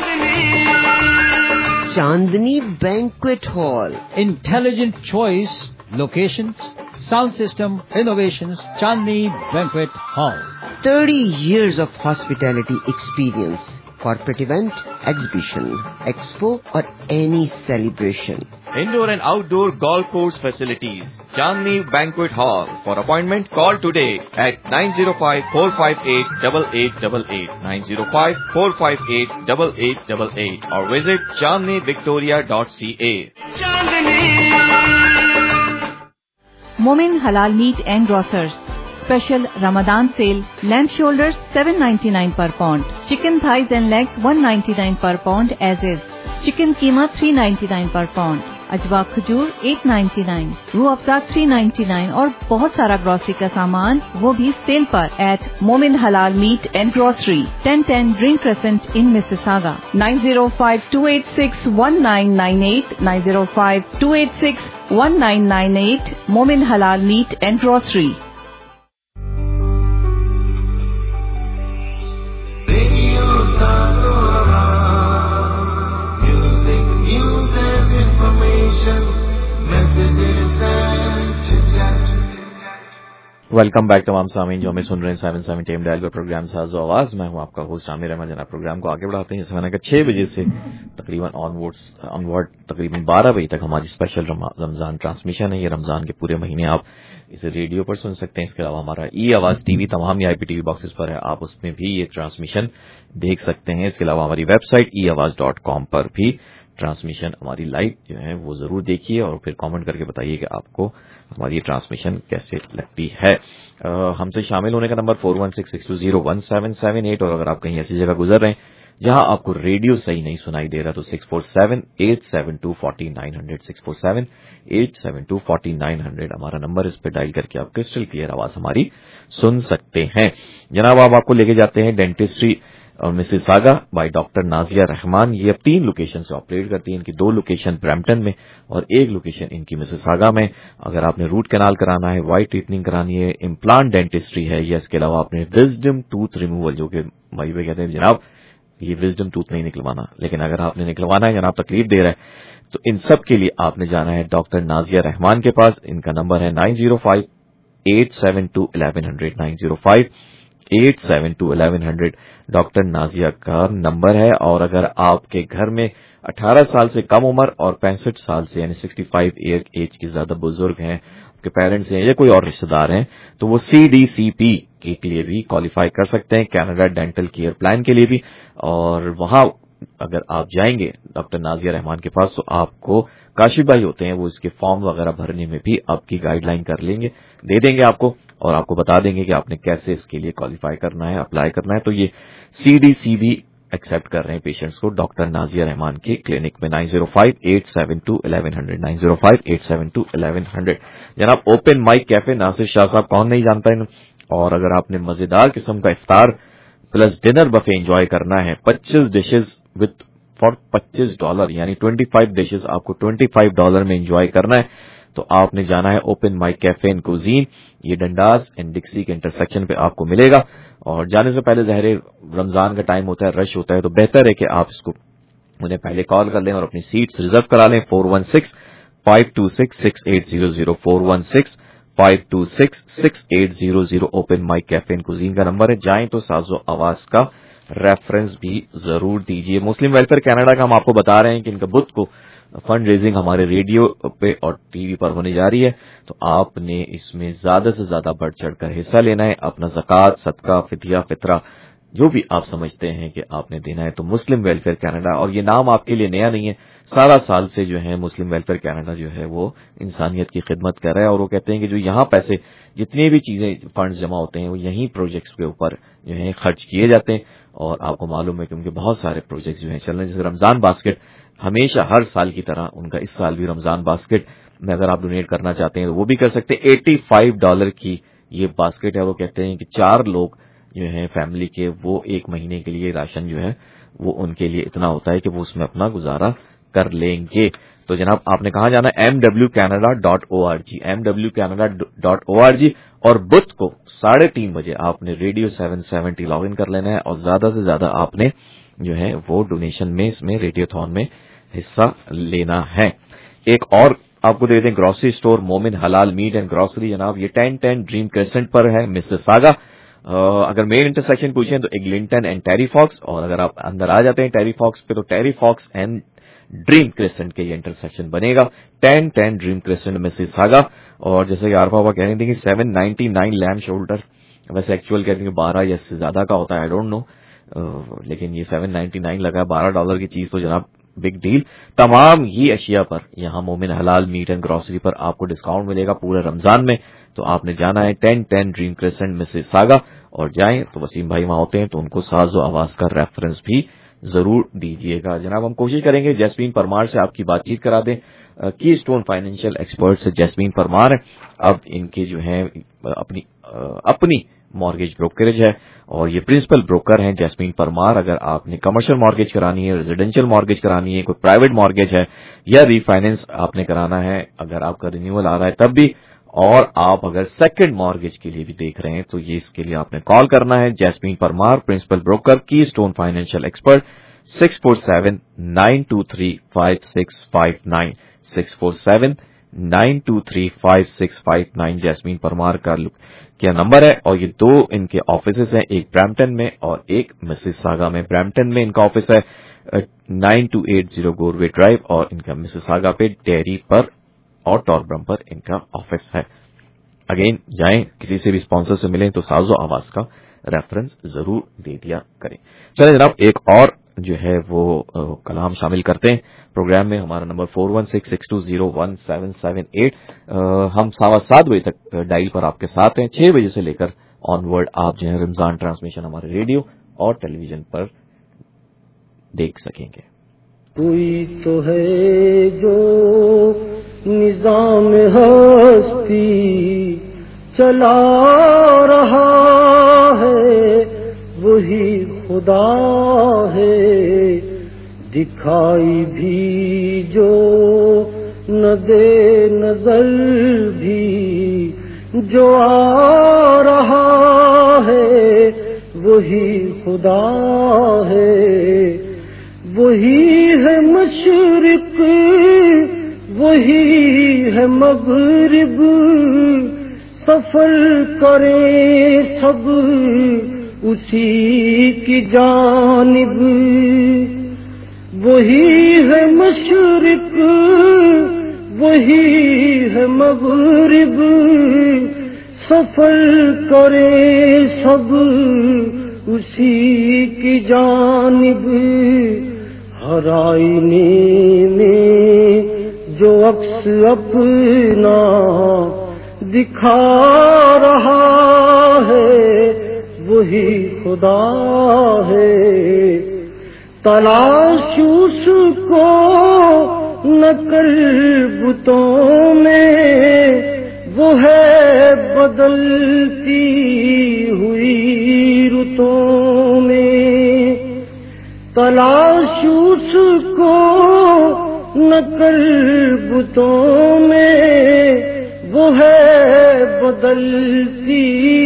Chandni banquet hall. Intelligent choice, locations, sound system, innovations. Chandni banquet hall. thirty years of hospitality experience. Corporate event, exhibition, expo or any celebration. Indoor and outdoor golf course facilities. Chandni Banquet Hall. For appointment, call today at nine zero five four five eight eight eight eight eight, nine zero five four five eight eight eight eight eight, or visit chandni victoria dot c a. Momin Halal Meat and Grocers. Special Ramadan sale. Lamb shoulders seven ninety-nine per pound. Chicken thighs and legs one ninety-nine per pound as is. Chicken keema three ninety-nine per pound. اجوا کھجور eight ninety-nine, روح افزا three ninety-nine اور بہت سارا grocery کا سامان وہ بھی سیل پر ایٹ مومن حلال meat and grocery, ten ten Dream crescent in Mississauga. nine zero five two eight six one nine nine eight, nine zero five two eight six one nine nine eight. Momin حلال meat and grocery. Welcome back تمام سامعین جو ہمیں سن رہے ہیں seven seventy M dial پر program ساز و آواز. میں ہوں آپ کا ہوسٹ عامر احمد. جناب پروگرام کو آگے بڑھاتے ہیں. اس مہینے کا چھ بجے سے تقریباً آن ورڈ تقریباً بارہ بجے تک ہماری اسپیشل رمضان ٹرانسمیشن ہے. یہ رمضان کے پورے مہینے آپ اسے ریڈیو پر سن سکتے ہیں. اس کے علاوہ ہمارا ای آواز ٹی وی تمام آئی پی ٹی وی باکسز پر ہے, آپ اس میں بھی یہ ٹرانسمیشن دیکھ سکتے ہیں. اس کے علاوہ ہماری web site E Awaz dot کام پر بھی ٹرانسمیشن ہماری لائیو جو ہے وہ ضرور دیکھیے اور پھر کامنٹ کر کے بتائیے کہ آپ کو ہماری یہ ٹرانسمیشن کیسے لگتی ہے. ہم سے شامل ہونے کا number four one six six two zero one seven seven eight, اور اگر آپ کہیں ایسی جگہ گزر رہے ہیں جہاں آپ کو ریڈیو صحیح نہیں سنائی دے رہا تو six four seven eight seven two forty nine hundred six four seven eight seven two forty nine hundred ہمارا نمبر. اس پہ ڈائل کر کے آپ کرسٹل کلیئر آواز ہماری سن سکتے ہیں. جناب آپ آپ کو لے کے جاتے ہیں ڈینٹسٹری اور Mississauga by doctor Nazia Rahman. یہ اب تین لوکیشن سے آپریٹ کرتی ہیں. ان کی دو لوکیشن برمپٹن میں اور ایک لوکیشن ان کی مسیساگا میں. اگر آپ نے روٹ کینال کرانا ہے, وائٹ ٹریٹنگ کرانی ہے, امپلانٹ ڈینٹسٹری ہے, یا اس کے علاوہ آپ نے وزڈم ٹوتھ ریموول, جو کہ بھائی بھائی کہتے ہیں جناب یہ وزڈم ٹوتھ نہیں نکلوانا, لیکن اگر آپ نے نکلوانا ہے جناب تکلیف دے رہا ہے, تو ان سب کے لیے آپ نے جانا ہے ڈاکٹر نازیہ رحمان کے پاس. ان کا نمبر ہے nine zero five eight seven two eleven hundred, nine zero five eight seven two eleven hundred doctor Nazia کا نمبر ہے. اور اگر آپ کے گھر میں اٹھارہ سال سے کم عمر اور پینسٹھ سال سے یعنی سکسٹی فائیو ایج کے زیادہ بزرگ ہیں, آپ کے پیرنٹس ہیں یا کوئی اور رشتے دار ہیں, تو وہ سی ڈی سی پی کے لیے بھی کوالیفائی کر سکتے ہیں, کینیڈا ڈینٹل کیئر پلان کے لیے بھی. اور وہاں اگر آپ جائیں گے ڈاکٹر نازیہ رحمان کے پاس تو آپ کو کاشف بھائی ہوتے ہیں, وہ اس کے فارم وغیرہ بھرنے میں بھی آپ کی گائیڈ لائن کر لیں گے, دے دیں گے آپ کو, اور آپ کو بتا دیں گے کہ آپ نے کیسے اس کے لیے کوالیفائی کرنا ہے, اپلائی کرنا ہے. تو یہ سی ڈی سی بھی ایکسپٹ کر رہے ہیں پیشنٹس کو ڈاکٹر نازیہ رحمان کے کلینک میں. Nine zero five eight seven two eleven hundred, nine zero five eight seven two eleven hundred. جناب open mic cafe, Nasir Shah صاحب کون نہیں جانتا ہے. اور اگر آپ نے مزیدار قسم کا افطار پلس ڈنر بفے انجوائے کرنا ہے, پچیس ڈشز وتھ فار پچیس ڈالر یعنی ٹوینٹی فائیو ڈشز آپ کو ٹوینٹی فائیو ڈالر میں انجوائے کرنا ہے, تو آپ نے جانا ہے open mic cafe in cuisine. یہ ڈنڈاز اینڈ ڈکسی کے انٹرسیکشن پہ آپ کو ملے گا. اور جانے سے پہلے ظاہر رمضان کا ٹائم ہوتا ہے, رش ہوتا ہے, تو بہتر ہے کہ آپ اس کو انہیں پہلے کال کر لیں اور اپنی سیٹس ریزرو کرا لیں. Four one six five two six six eight zero zero, four one six five two six six eight zero zero open mic cafe in cuisine کا نمبر ہے. جائیں تو ساز و آواز کا ریفرنس بھی ضرور دیجیے. مسلم ویلفیئر کینیڈا کا ہم آپ کو بتا رہے ہیں کہ ان کا بدھ کو فنڈ ریزنگ ہمارے ریڈیو پہ اور ٹی وی پر ہونے جا رہی ہے, تو آپ نے اس میں زیادہ سے زیادہ بڑھ چڑھ کر حصہ لینا ہے. اپنا زکوٰۃ, صدقہ, فدیہ, فطرہ جو بھی آپ سمجھتے ہیں کہ آپ نے دینا ہے, تو مسلم ویلفیئر کینیڈا, اور یہ نام آپ کے لیے نیا نہیں ہے, سارا سال سے جو ہے مسلم ویلفیئر کینیڈا جو ہے وہ انسانیت کی خدمت کر رہا ہے. اور وہ کہتے ہیں کہ جو یہاں پیسے جتنی بھی چیزیں فنڈز جمع ہوتے ہیں وہ یہیں پروجیکٹس کے اوپر جو ہے خرچ کیے جاتے ہیں. اور آپ کو معلوم ہے کہ ان کے بہت سارے پروجیکٹس جو ہیں چل رہے ہیں, جیسے رمضان باسکٹ, ہمیشہ ہر سال کی طرح ان کا اس سال بھی رمضان باسکٹ میں اگر آپ ڈونیٹ کرنا چاہتے ہیں تو وہ بھی کر سکتے ہیں. ایٹی فائیو ڈالر کی یہ باسکٹ ہے. وہ کہتے ہیں کہ چار لوگ جو ہیں فیملی کے, وہ ایک مہینے کے لیے راشن جو ہے وہ ان کے لیے اتنا ہوتا ہے کہ وہ اس میں اپنا گزارا کر لیں گے. تو جناب آپ نے کہاں جانا ہے, M W Canada dot O R G, M W Canada dot O R G. اور بدھ کو ساڑھے تین بجے آپ نے radio seven seventy log in کر لینا ہے, اور زیادہ سے زیادہ آپ نے جو ہے وہ ڈونیشن میں اس میں ریڈیو تھون میں حصہ لینا ہے. ایک اور آپ کو دے دیں گروسری اسٹور مومن حلال میٹ اینڈ گروسری. جناب یہ ٹین ٹین ڈریم کریسنٹ پر ہے مسیساگا. اگر مین انٹرسیکشن پوچھیں تو ایگلنٹن اینڈ ٹیری فاکس, اور اگر آپ اندر آ جاتے ہیں ٹیری فاکس پہ تو Terry Fox and Dream crescent کے یہ انٹرسیکشن بنے گا. Ten ten Dream crescent Mississauga. اور جیسے کہ عارفہ بابا کہہ رہی تھی کہ seven ninety nine lamb shoulder, ویسے ایکچوئل کہتے ہیں کہ بارہ یا اس سے زیادہ کا ہوتا ہے, آئی ڈونٹ نو, لیکن یہ سیون نائنٹی نائن لگا ہے. بارہ ڈالر کی چیز تو جناب بگ ڈیل. تمام یہ اشیاء پر یہاں مومن حلال میٹ اینڈ گروسری پر آپ کو ڈسکاؤنٹ ملے گا پورے رمضان میں. تو آپ نے جانا ہے ten ten Dream crescent Mississauga اور جائیں تو وسیم بھائی وہاں ہوتے ہیں تو ان کو ساز و آواز کا ریفرنس بھی ضرور دیجیے گا. جناب ہم کوشش کریں گے جیسمین پرمار سے آپ کی بات چیت کرا دیں. کی اسٹون فائنینشیل ایکسپرٹ سے جیسمین پرمار ہیں. اب ان کے جو ہیں اپنی اپنی مارگیج بروکریج ہے اور یہ پرنسپل بروکر ہیں جیسمین پرمار. اگر آپ نے کمرشل مارگیج کرانی ہے, ریزیڈینشیل مارگیج کرانی ہے, کوئی پرائیویٹ مارگیج ہے یا ری فائنینس آپ نے کرانا ہے, اگر آپ کا رینیول آ رہا ہے تب بھی, اور آپ اگر سیکنڈ مارگیج کے لیے بھی دیکھ رہے ہیں تو یہ اس کے لیے آپ نے کال کرنا ہے. جیسمین پرمار پرنسپل بروکر کی stone financial expert six four seven nine two three five six five nine six four seven nine two three five six five nine Jasmine Parmar کا کیا نمبر ہے. اور یہ دو ان کے آفیسز ہیں, ایک برامپٹن میں اور ایک مسیساگا میں. برامپٹن میں ان کا آفس ہے nine two eight zero Goreway drive اور ان کا مسیساگا پہ ڈیری پر اور ٹوربرم پر ان کا آفس ہے. اگین جائیں کسی سے بھی اسپانسر سے ملیں تو ساز و آواز کا ریفرنس ضرور دے دیا کریں. چلیں جناب ایک اور جو ہے وہ کلام شامل کرتے ہیں پروگرام میں. ہمارا number four one six six two zero one seven seven eight. ہم سوا سات بجے تک ڈائل پر آپ کے ساتھ ہیں. چھ بجے سے لے کر آن ورڈ آپ جو ہے رمضان ٹرانسمیشن ہمارے ریڈیو اور ٹیلی ویژن پر دیکھ سکیں گے. کوئی تو ہے جو نظام ہستی چلا رہا ہے, وہی خدا ہے. دکھائی بھی جو نہ دے نظر بھی جو آ رہا ہے, وہی خدا ہے. وہی ہے مشرق وہی ہے مغرب, سفر کرے سب اسی کی جانب. وہی ہے مشرق وہی ہے مغرب, سفر کرے سب اسی کی جانب. ہر آئینے میں جو عکس اپنا دکھا رہا ہے, وہی خدا ہے. تلاش اس کو نہ کر بتوں میں, وہ ہے بدلتی ہوئی رتوں میں. تلاش اس کو نہ کر بتوں میں, وہ ہے بدلتی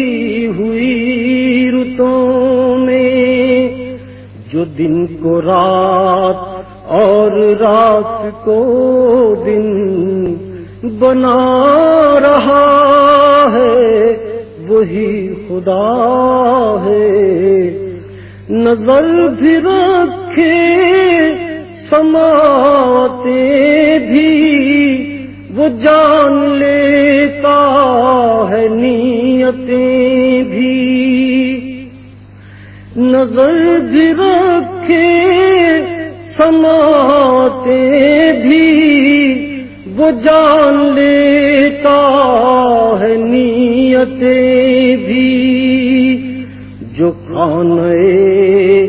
ہوئی رتوں میں. جو دن کو رات اور رات کو دن بنا رہا ہے, وہی خدا ہے. نظر بھی رکھے سماواتیں بھی, وہ جان لیتا ہے نیتیں بھی. نظر بھی رکھے سماواتیں بھی, وہ جان لیتا ہے نیتیں بھی. جو خانے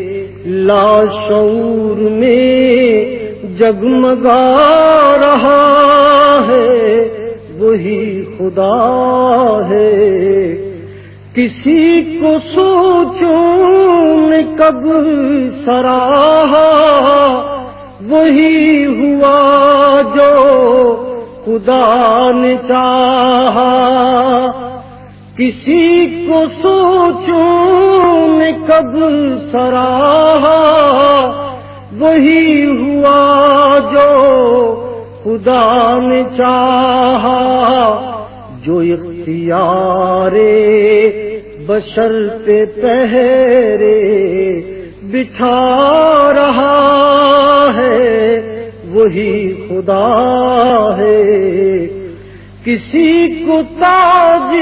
لاشعور میں جگمگا رہا ہے, وہی خدا ہے. کسی کو سوچوں میں کب سراہا, وہی ہوا جو خدا نے چاہا. کسی کو سوچوں میں کب سراہا, وہی ہوا جو خدا نے چاہا. جو اختیار بشر پہ پہرے بٹھا رہا ہے, وہی خدا ہے. کسی کو تاج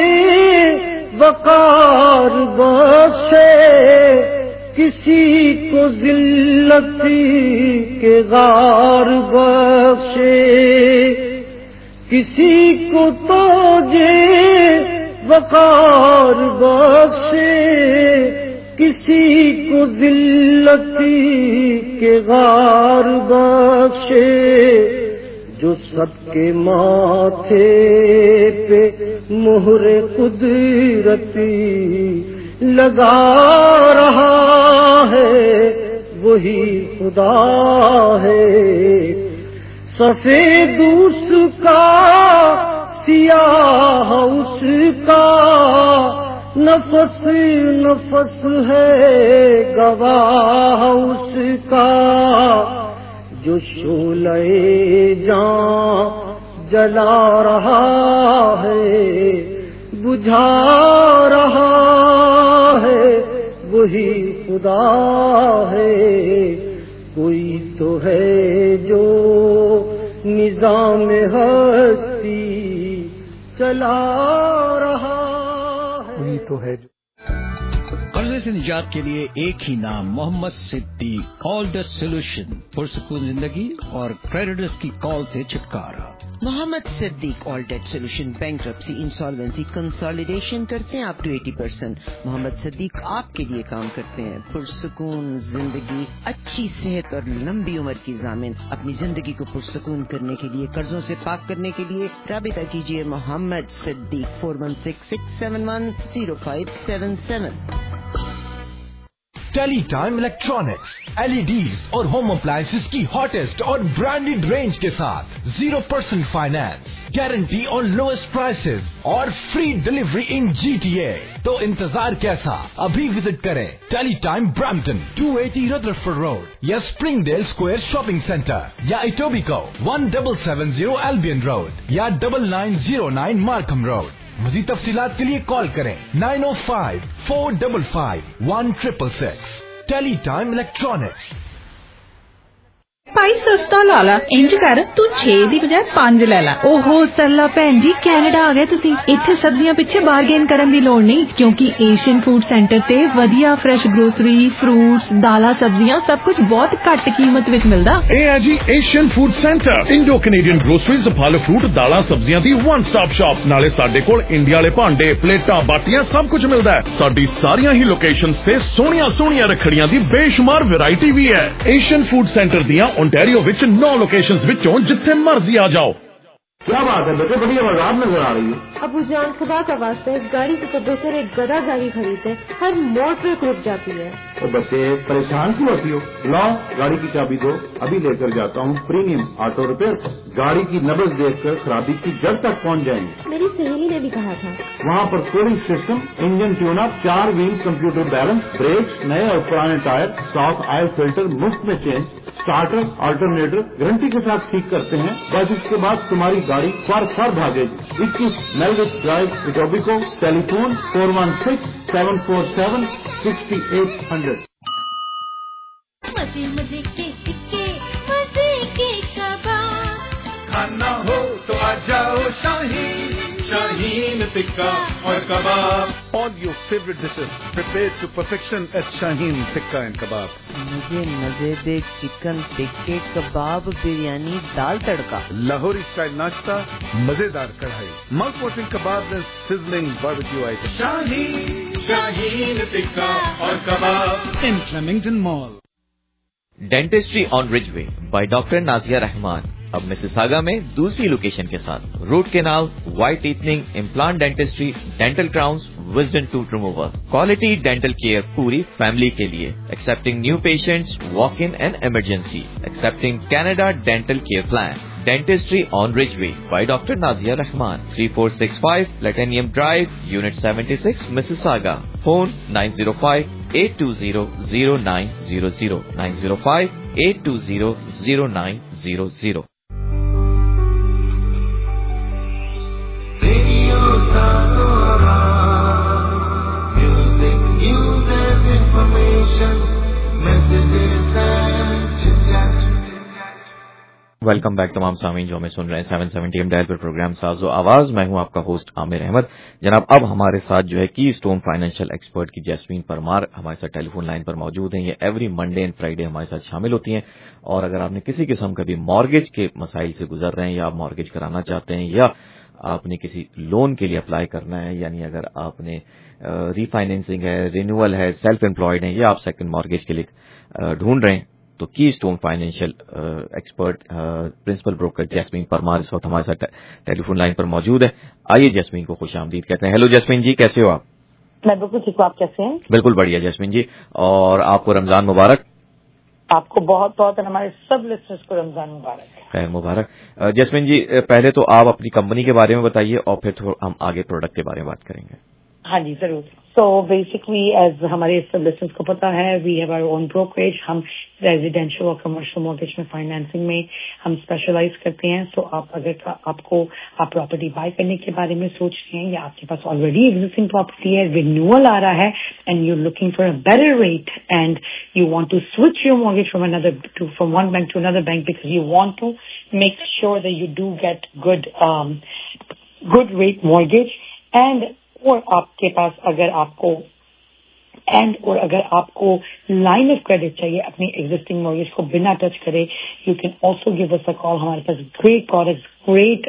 وقار بخشے, کسی کو ذلت کے غار بخشے، کسی کو توجے وقار بخشے، کسی کو ذلتی کے غار بخشے، جو سب کے ماتھے پہ مہر قدرتی لگا رہا ہے، وہی خدا ہے۔ سفید اس کا سیاہ اس کا، نفس نفس ہے گواہ اس کا، جو شعلہ جاں جلا رہا ہے، بجھا رہا ہے، وہی خدا ہے۔ کوئی تو ہے جو نظام ہستی چلا رہا ہے، وہی تو ہے جو قرضے سے نجات کے لیے ایک ہی نام، محمد صدیق، کال ڈس سولوشن، پرسکون زندگی اور کریڈٹرز کی کال سے چھٹکارا۔ Muhammad Siddiq all debt solution, bankruptcy, insolvency, consolidation کرتے ہیں up to eighty percent. Muhammad Siddiq آپ کے لیے کام کرتے ہیں، پرسکون زندگی، اچھی صحت اور لمبی عمر کی ضامن۔ اپنی زندگی کو پرسکون کرنے کے لیے، قرضوں سے پاک کرنے کے لیے رابطہ کیجیے Muhammad Siddiq, four one six six seven one zero five seven seven. Teletime electronics, LEDs اور ہوم اپلائنسز کی ہاٹسٹ اور برانڈیڈ رینج کے ساتھ زیرو پرسینٹ فائنانس، گارنٹی اور لوئسٹ پرائسز اور free delivery in G T A. تو انتظار کیسا؟ ابھی وزٹ کریں Teletime Brampton, two eighty Rutherford road, یا Springdale square shopping centre, یا Etobicoke one double seven zero Albion road, یا double nine zero nine Markham road. مزید تفصیلات کے لیے کال کریں nine O five four double five one triple six. Teletime electronics. ਭਾਈ ਸਸਤਾ ਲਾ ਲਾ, ਇੰਜ ਕਰ ਤੂੰ ਛੇ ਦੀ ਬਜਾਏ ਪੰਜ ਲੈ ਲੈ। ਓਹੋ ਸਰਲਾ ਭੈਣ ਜੀ, ਕੈਨੇਡਾ ਆ ਗਏ ਤੁਸੀਂ। ਇੱਥੇ ਸਬਜ਼ੀਆਂ ਪਿੱਛੇ ਬਾਰਗੇਨ ਕਰਨ ਦੀ ਲੋੜ ਨਹੀਂ, ਕਿਉਂਕਿ ਏਸ਼ੀਅਨ ਫੂਡ ਸੈਂਟਰ ਤੇ ਵਧੀਆ ਫਰੈਸ਼ ਗਰੋਸਰੀ, ਫਰੂਟਸ, ਦਾਲਾਂ, ਸਬਜ਼ੀਆਂ ਸਭ ਕੁਝ ਬਹੁਤ ਘੱਟ ਕੀਮਤ ਵਿੱਚ ਮਿਲਦਾ। ਇਹ ਹੈ ਜੀ Asian food centre, Indo Canadian groceries, ਫਲ ਫਰੂਟ, ਦਾਲਾਂ, ਸਬਜ਼ੀਆਂ ਦੀ ਵਨ ਸਟਾਪ ਸ਼ਾਪ। ਨਾਲੇ ਸਾਡੇ ਕੋਲ ਇੰਡੀਆ ਵਾਲੇ ਭਾਂਡੇ, ਪਲੇਟਾਂ, ਬਾਟੀਆਂ ਸਭ ਕੁਝ ਮਿਲਦਾ ਹੈ। ਸਾਡੀ ਸਾਰੀਆਂ ਹੀ ਲੋਕੇਸ਼ਨਸ ਤੇ ਸੋਹਣੀਆਂ ਸੋਹਣੀਆਂ ਰੱਖੜੀਆਂ ਦੀ ਬੇਸ਼ੁਮਾਰ ਵੈਰਾਈਟੀ ਵੀ ਹੈ। ਏਸ਼ੀਅਨ ਫੂਡ ਸੈਂਟਰ ਦੀਆਂ ओंटारियो विच नौ लोकेशंस विचों जिथे मर्जी आ जाओ। क्या बात है बेटे, बड़ी आवाज नजर आ रही है। अबू जान, खुदा का वास्ता इस गाड़ी से तो बेहतर एक गधा गाड़ी खरीदते, हर मोड़ पे रुक जाती है। तो बच्चे परेशान क्यों होती हो? लो गाड़ी की चाबी दो, अभी लेकर जाता हूँ प्रीमियम ऑटो रिपेयर पर। गाड़ी की नब्ज देखकर खराबी की जड़ तक पहुँच जाएंगे। मेरी सहेली ने भी कहा था। वहाँ पर cooling system, engine tune up, चार व्हील कंप्यूटर बैलेंस, ब्रेक्स, नए और पुराने टायर, साफ ऑयल फिल्टर मुफ्त में चेंज, स्टार्टर अल्टरनेटर गारंटी के साथ ठीक करते हैं। बस इसके बाद तुम्हारी गाड़ी फर फर भागेगी। इक्कीस मेलविच drive, Etobicoke. Telephone four one six seven four seven sixty eight hundred. मजे मजे के टिक्के, मजे के कबाब, खाना हो तो आ जाओ शाहीन, शाहीन टिक्का और कबाब। All your favorite dishes prepared to perfection at Shaheen Tikka and Kebab. مجھے مزے دے چکن ٹکے، کباب، بریانی، دال تڑکا، Lahori style nashta, مزیدار کڑھائی، mouth watering kebabs and sizzling barbecue items. Shaheen, Shaheen Tikka और Kebab in Flemington Mall. Dentistry on Ridgeway by doctor Nazia Rahman अब Mississauga में दूसरी लोकेशन के साथ root canal, white teething, implant dentistry, dental crowns, wisdom tooth removal, quality dental care पूरी family के लिए, accepting new patients, walk in and emergency, accepting Canada dental care plan. Dentistry on Ridgeway by doctor Nazia Rahman, three four six five Platinum drive, unit seventy six, Mississauga. Phone nine zero five eight two zero zero nine zero zero, nine zero five eight two zero zero nine zero zero. Music, news and information, messages and chit-chat. Welcome back तमाम सामीन जो हमें सुन रहे हैं seven seventy M dial पर program साजो आवाज। मैं हूं आपका होस्ट आमिर अहमद। जनाब, अब हमारे साथ जो है की स्टोन फाइनेंशियल एक्सपर्ट की जैस्मीन परमार हमारे साथ टेलीफोन लाइन पर मौजूद हैं। ये एवरी मंडे एंड फ्राइडे हमारे साथ शामिल होती हैं। और अगर आपने किसी किस्म का भी मॉर्गेज के मसाइल से गुजर रहे हैं या आप मॉर्गेज कराना चाहते हैं या आपने किसी लोन के लिए अप्लाई करना है, यानी अगर आपने रीफाइनेंसिंग है, रिन्यूअल है, सेल्फ एम्प्लॉयड है या आप सेकंड मॉर्गेज के लिए ढूंढ रहे हैं, तो Keystone financial expert principal broker Jasmine Parmar इस वक्त हमारे साथ टेलीफोन लाइन पर मौजूद है। आइए जैस्मीन को खुश आमदीद कहते हैं। हेलो जैस्मीन जी, कैसे हो आप? मैं बिल्कुल ठीक हूँ, आप कैसे हैं? बिल्कुल बढ़िया जैस्मीन जी, और आपको रमजान मुबारक। आपको बहुत बहुत और हमारे सब लिस्टर्स को रमजान मुबारक। खैर मुबारक। जैस्मीन जी, पहले तो आप अपनी कंपनी के बारे में बताइए और फिर हम आगे प्रोडक्ट के बारे में बात करेंगे। हाँ जी जरूर। सो बेसिकली एज हमारे सब लिस्टर्स को पता है, we have our own brokerage. हम रेजिडेंशियल और कमर्शियल मॉर्गेज में फाइनेंसिंग में हम स्पेशलाइज करते हैं। सो so, आप अगर आपको आप प्रॉपर्टी बाय करने के बारे में सोच रहे हैं या आपके पास ऑलरेडी एग्जिस्टिंग प्रॉपर्टी है, रिन्यूअल आ रहा है and you looking for a better rate and you want to switch your mortgage from another to from one bank to another bank because you want to make sure that you do get good good rate mortgage and और आपके पास अगर आपको and और अगर आपको line of credit चाहिए अपनी existing mortgage को बिना टच करे, you can also give us a call. हमारे पास ग्रेट प्रोडक्ट्स, ग्रेट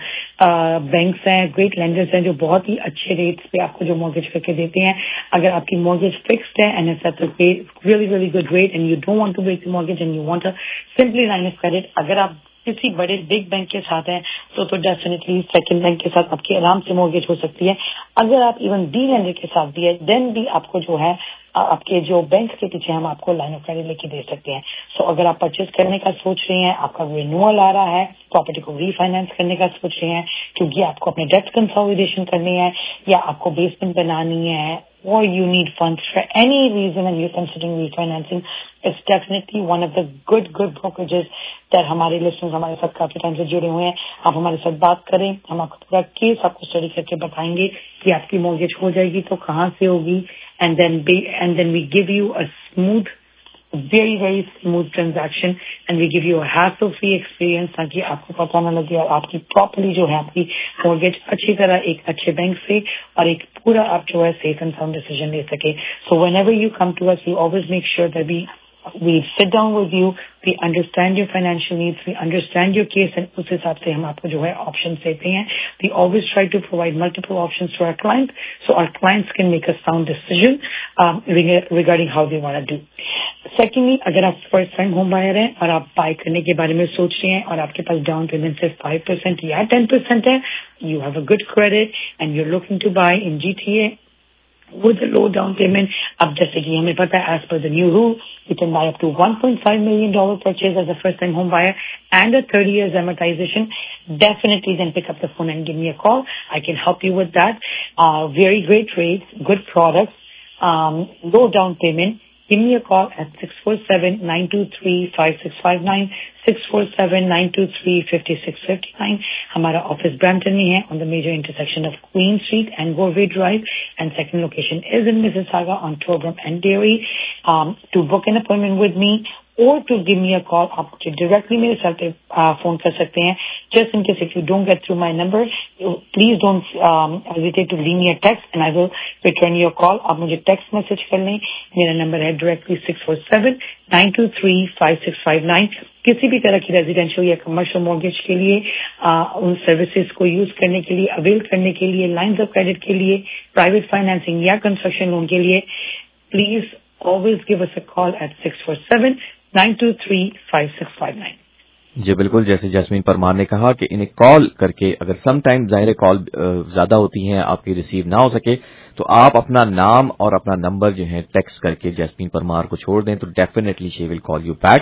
बैंक्स हैं, ग्रेट लेंडर्स हैं जो बहुत ही अच्छे रेट्स पे आपको जो मॉर्गेज करके देते हैं। अगर आपकी मॉर्गेज फिक्स्ड है and it's at a really really good rate and you don't want to break the mortgage and you want a simply line of credit, अगर आप किसी बड़े बिग बैंक के साथ हैं तो तो डेफिनेटली सेकंड बैंक के साथ आपकी आराम से मॉर्गेज हो सकती है। अगर आप इवन डी लेंडर के साथ भी है देन भी आपको जो है आपके जो बैंक के पीछे हम आपको लाइन ऑफ क्रेडिट लेके दे सकते हैं। सो so, अगर आप परचेज करने का सोच रहे हैं, आपका रिन्यूअल आ रहा है, प्रॉपर्टी को रीफाइनेंस करने का सोच रहे हैं क्योंकि आपको अपने डेट कंसोलिडेशन करनी है या आपको बेसमेंट बनानी है, or you need funds for any reason and you're considering refinancing, it's definitely one of the good good brokerages that हमारे listeners हमारे साथ काफी टाइम से जुड़े हुए हैं। आप हमारे साथ बात करें, हम आपको पूरा केस आपको स्टडी करके बताएंगे कि आपकी मॉर्गेज हो जाएगी तो कहाँ से होगी, and then be, and then we give you a smooth very very smooth transaction and we give you a hassle free experience ताकि आपको पता न लगे और आपकी प्रॉपर्ली जो है आपकी मॉर्गेज अच्छी तरह एक अच्छे बैंक से और एक पूरा आप जो है सेफ एंड साउंड डिसीजन ले सके। So whenever you come to us we always make sure that we we sit down with you, we understand your financial needs, we understand your case and उस हिसाब से हम आपको जो है options देते हैं। We always try to provide multiple options to our clients so our clients can make a sound decision um, regarding how they want to do. Secondly, अगर आप first time home buyer हैं और आप buy करने के बारे में सोच रहे हैं और आपके पास down payment सिर्फ five percent या ten percent है, you have a good credit and you're looking to buy in G T A with a low down payment, अब जैसे कि हमें पता है as per the new rule, you can buy up to one point five million dollar purchase as a first time home buyer and a thirty years amortization. Definitely then pick up the phone and give me a call. I can help you with that. Uh, very great rates, good products, um, low down payment. Give me a call at six four seven, nine two three, five six five nine, six four seven, nine two three, five six five nine. हमारा office Brampton में है on the major intersection of Queen Street and Gorway Drive, and second location is in Mississauga on Torbram and Dairy. Um, to book an appointment with me or to give me a call, आप मुझे directly मेरे साथ phone कर सकते हैं. Just in case if you don't get through my number, please don't um, hesitate to leave me a text and I will return your call. आप मुझे text message कर लें. मेरा number है directly six four seven, nine two three, five six five nine. किसी भी तरह की रेजिडेंशियल या कमर्शियल मॉर्गेज के लिए आ, उन सर्विसेज को यूज करने के लिए, अवेल करने के लिए, लाइंस ऑफ क्रेडिट के लिए, प्राइवेट फाइनेंसिंग या कंस्ट्रक्शन लोन के लिए, please always give us a call at six four seven, nine two three, five six five nine. जी बिल्कुल, जैसे जैस्मीन परमार ने कहा कि इन्हें कॉल करके, अगर सम टाइम ज़ाहिर कॉल ज्यादा होती हैं, आपकी रिसीव ना हो सके, तो आप अपना नाम और अपना नंबर जो है टेक्स्ट करके जैस्मीन परमार को छोड़ दें तो definitely she will call you back.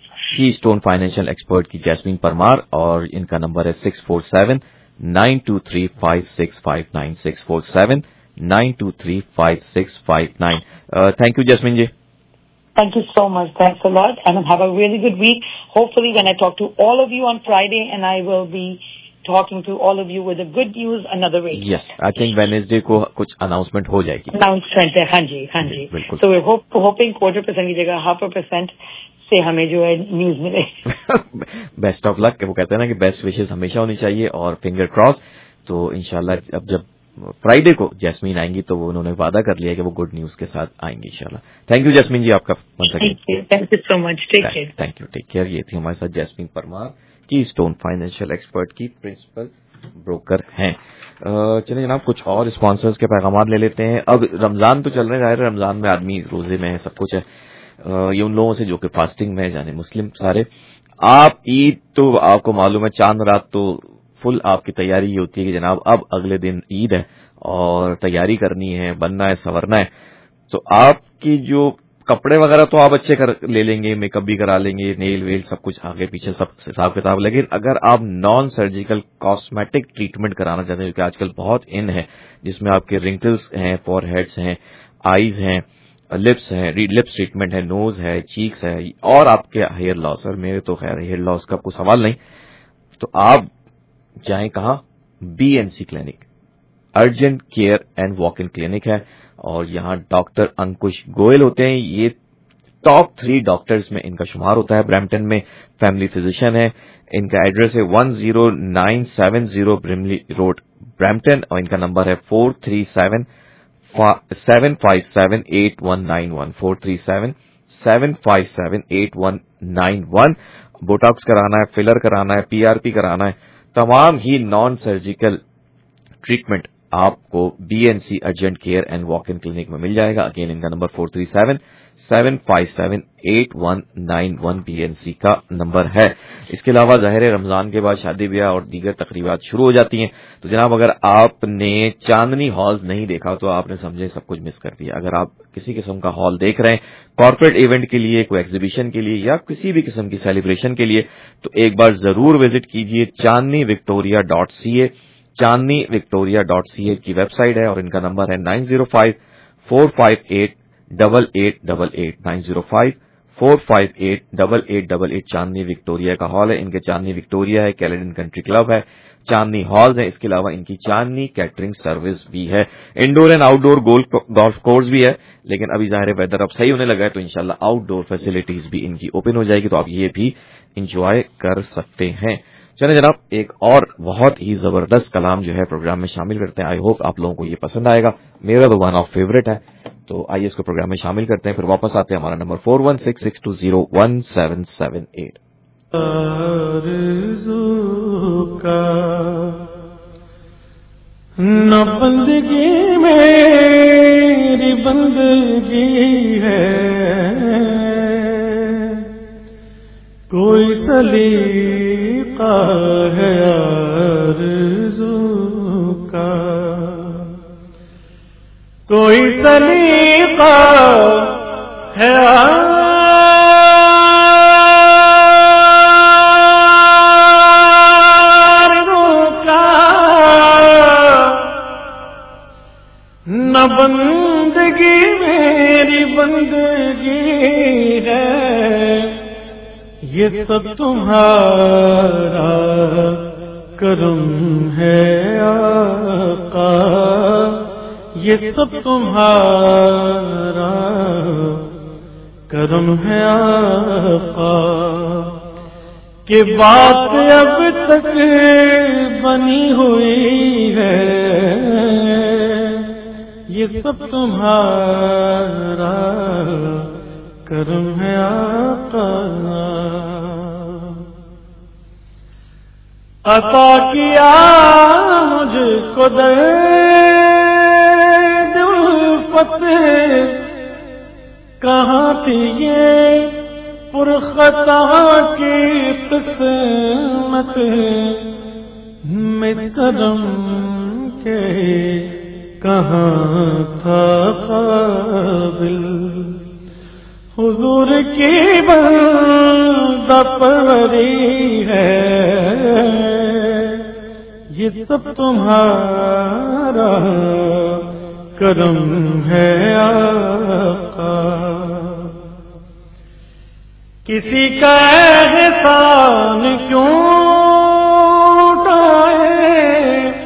Keystone financial expert की जैस्मीन परमार, और इनका नंबर है six four seven, nine two three, five six five nine, six four seven, nine two three, five six five nine. Thank you Jasmine ji. Thank you so much. Thanks a lot. And have a really good week. Hopefully when I talk to all of you on Friday, and I will be talking to all of you with a good news another week. Yes, I think Wednesday को कुछ announcement हो जाएगी. Announcement है, हाँ जी, हाँ जी. बिल्कुल. So we're hope, hoping quarter percent की जगह half a percent. سے ہمیں جو ہے نیوز ملے. Best of luck. وہ کہتے ہیں نا کہ بیسٹ وشز ہمیشہ ہونی چاہیے اور فنگر کراس. تو انشاءاللہ اب جب فرائیڈے کو جیسمین آئیں گی تو وہ انہوں نے وعدہ کر لیا کہ وہ گڈ نیوز کے ساتھ آئیں گی انشاءاللہ. تھینک یو جیسمین جی آپ کا one second. Thank you so much. Take care. Thank you. Take care. یہ تھی ہمارے ساتھ جیسمین پرمار کی اسٹون فائنینشیل ایکسپرٹ کی پرنسپل بروکر ہیں. چلیں جناب کچھ اور اسپانسرز کے پیغامات لے لیتے ہیں. اب رمضان تو چل رہے ظاہر ہے رمضان میں آدمی روزے میں ہے سب کچھ ہے. یہ ان لوگوں سے جو کہ فاسٹنگ میں جانے مسلم سارے. آپ عید تو آپ کو معلوم ہے چاند رات تو فل آپ کی تیاری یہ ہوتی ہے کہ جناب اب اگلے دن عید ہے اور تیاری کرنی ہے بننا ہے سنورنا ہے. تو آپ کی جو کپڑے وغیرہ تو آپ اچھے کر لے لیں گے میک اپ بھی کرا لیں گے نیل ویل سب کچھ آگے پیچھے سب حساب کتاب. لیکن اگر آپ نان سرجیکل کاسمیٹک ٹریٹمنٹ کرانا چاہتے ہیں جو کہ آج کل بہت ان ہے جس میں آپ کے رنکلز ہیں فور ہیڈس ہیں آئیز ہیں لپس ہیں لپس ٹریٹمنٹ ہے نوز ہے چیکس ہے اور آپ کے ہیئر لاس. اور میرے تو خیر ہیئر لاس کا کوئی سوال نہیں. تو آپ جائیں کہاں B N C clinic urgent care and walk in clinic ہے اور یہاں ڈاکٹر انکش گوئل ہوتے ہیں. یہ ٹاپ تھری ڈاکٹرز میں ان کا شمار ہوتا ہے. برمپٹن میں فیملی فزیشین ہے. ان کا ایڈریس ہے one zero nine seven zero Bramalea road Brampton اور ان کا نمبر ہے four three seven seven five seven eight one nine one four three seven seven five seven eight one nine one. Botox کرانا ہے filler کرانا ہے P R P کرانا ہے تمام ہی نان سرجیکل ٹریٹمنٹ آپ کو B N C urgent care and walk in clinic میں مل جائے گا. اگین ان کا number four three seven seven five seven eight one nine one B N C کا نمبر ہے. اس کے علاوہ ظاہر رمضان کے بعد شادی بیاہ اور دیگر تقریبات شروع ہو جاتی ہیں. تو جناب اگر آپ نے چاندنی ہالز نہیں دیکھا تو آپ نے سمجھے سب کچھ مس کر دیا. اگر آپ کسی قسم کا ہال دیکھ رہے ہیں کارپوریٹ ایونٹ کے لیے کوئی ایگزیبیشن کے لیے یا کسی بھی قسم کی سیلیبریشن کے لیے تو ایک بار ضرور وزٹ کیجیے Chandni Victoria dot C A. Chandni Victoria dot C A کی ویب سائٹ ہے اور ان کا نمبر ہے nine zero five four five eight double eight double eight nine zero five four five eight double eight double eight. Chandni Victoria کا hall ہے. ان کے چاندنی وکٹوریا ہے کیلیڈن کنٹری کلب ہے چاندنی ہالز ہیں. اس کے علاوہ ان کی چاندنی کیٹرنگ سروس بھی ہے. Indoor and outdoor golf course بھی ہے لیکن ابھی ظاہر ویدر اب صحیح ہونے لگا ہے تو انشاءاللہ آؤٹ ڈور فیسلٹیز بھی ان کی اوپن ہو جائے گی تو آپ یہ بھی انجوائے کر سکتے ہیں. چلیں جناب ایک اور بہت ہی زبردست کلام جو ہے پروگرام میں شامل کرتے ہیں. آئی ہوپ آپ لوگوں کو یہ پسند آئے گا. میرا تو ون آف فیوریٹ ہے تو آئیے اس کو پروگرام میں شامل کرتے ہیں پھر واپس آتے ہیں. ہمارا number four one six six two zero one seven seven eight. نہ بندگی میری بندگی ہے کوئی سلیقہ ہے آرزو کا کوئی سلیقہ ہے نہ بندگی میری بندگی ہے یہ سب تمہارا کرم ہے آقا یہ سب تمہارا کرم ہے آقا کہ بات اب تک بنی ہوئی ہے یہ سب تمہارا کرم ہے آقا عطا کیا مجھ کو درد الفت کہاں تھی یہ پرخطا کی قسمت میں قدم کے کہاں تھا قابل حضور کی بندہ پروری ہے یہ سب تمہارا کرم ہے آقا کسی کا احسان کیوں اٹھائے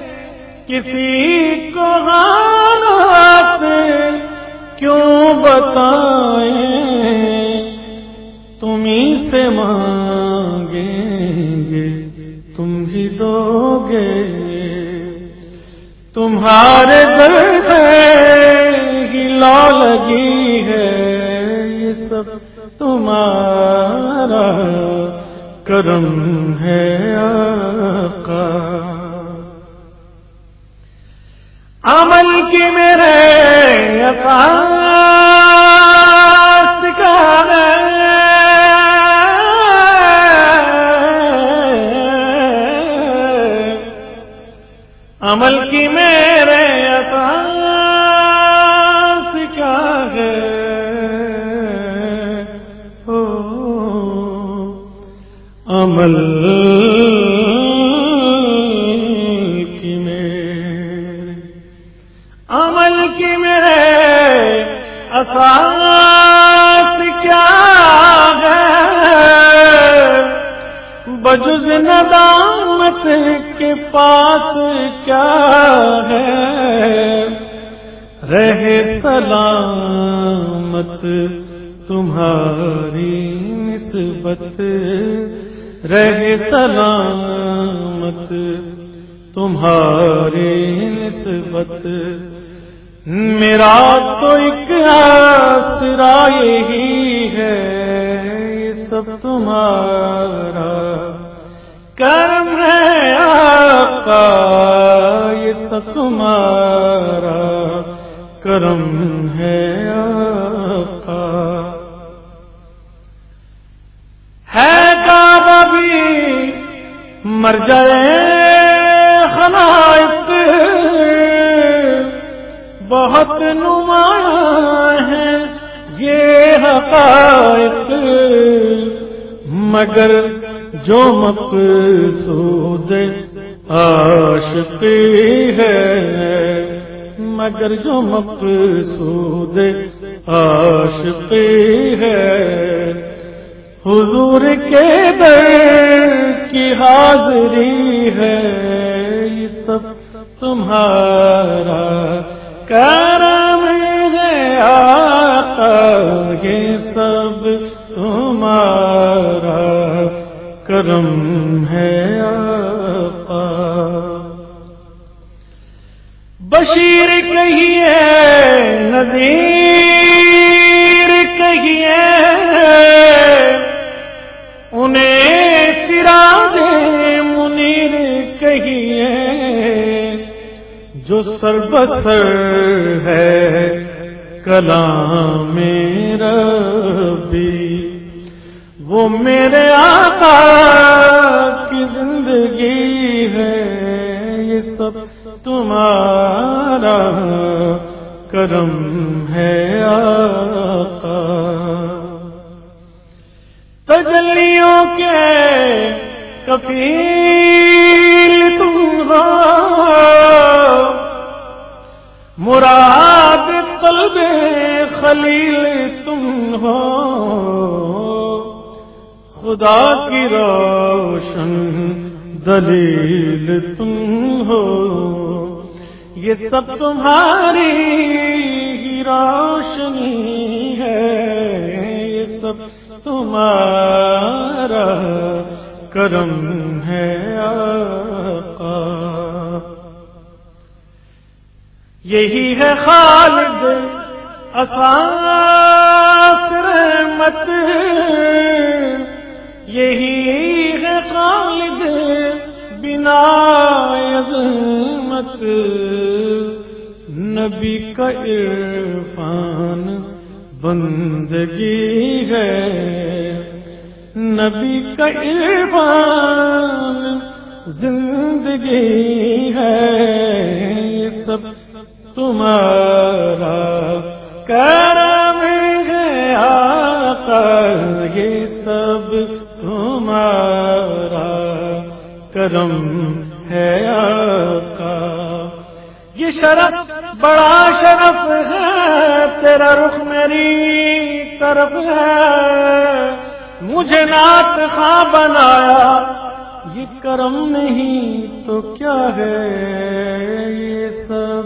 کسی کو حالات کیوں بتائیں تمہیں तुम्हारे दर से ही लौ लगी है, ये सब तुम्हारा करम है आका। अमल की मेरे असास का है, अमल की मेरे असास का है, ओ अमल की मेरे, अमल की मेरे असास क्या है, बजुज़ नदामत के पास क्या है, रहे सलामत तुम्हारी निस्बत, रहे सलामत तुम्हारी निस्बत। मेरा तो एक आसरा यही है, ये सब तुम्हारा करम है आका, ये सब तुम्हारा करम है आका। है काबा भी मर जाए खलाइक, बहुत नुमायां है ये हक़ाइक़, मगर जो मक़सूद आशिक़ी है, मगर जो मक़सूद आशिक़ी है, हुजूर के दर की हाज़री है, ये सब तुम्हारा करम है आका, ये सब तुम्हारा करम है आका। बशीर कहिए नज़ीर कहिए, उन्हें सिराजे मुनीर कहिए, जो सरबसर है कलाम रब्बी, वो मेरे आका की जिंदगी है, ये सब तुम्हारा करम है आका। तजल्लियों के कफील तुम हो, मुराद क़ल्बे खलील तुम हो, खुदा की रोशन दलील तुम हो, ये सब तुम्हारी ही रोशनी है, ये सब तुम्हारा करम है आका। यही है खालिद असास रहमत, यही है खालिद बिना अज़मत, नबी का इरफान बंदगी है, नबी का इरफान जिंदगी है, ये सब तुम्हारा करम है आका, ये सब तुम्हारा करम है आका। ये शरफ बड़ा शरफ है, तेरा रुख मेरी तरफ है, मुझे नात खां बनाया, ये करम नहीं तो क्या है, ये सब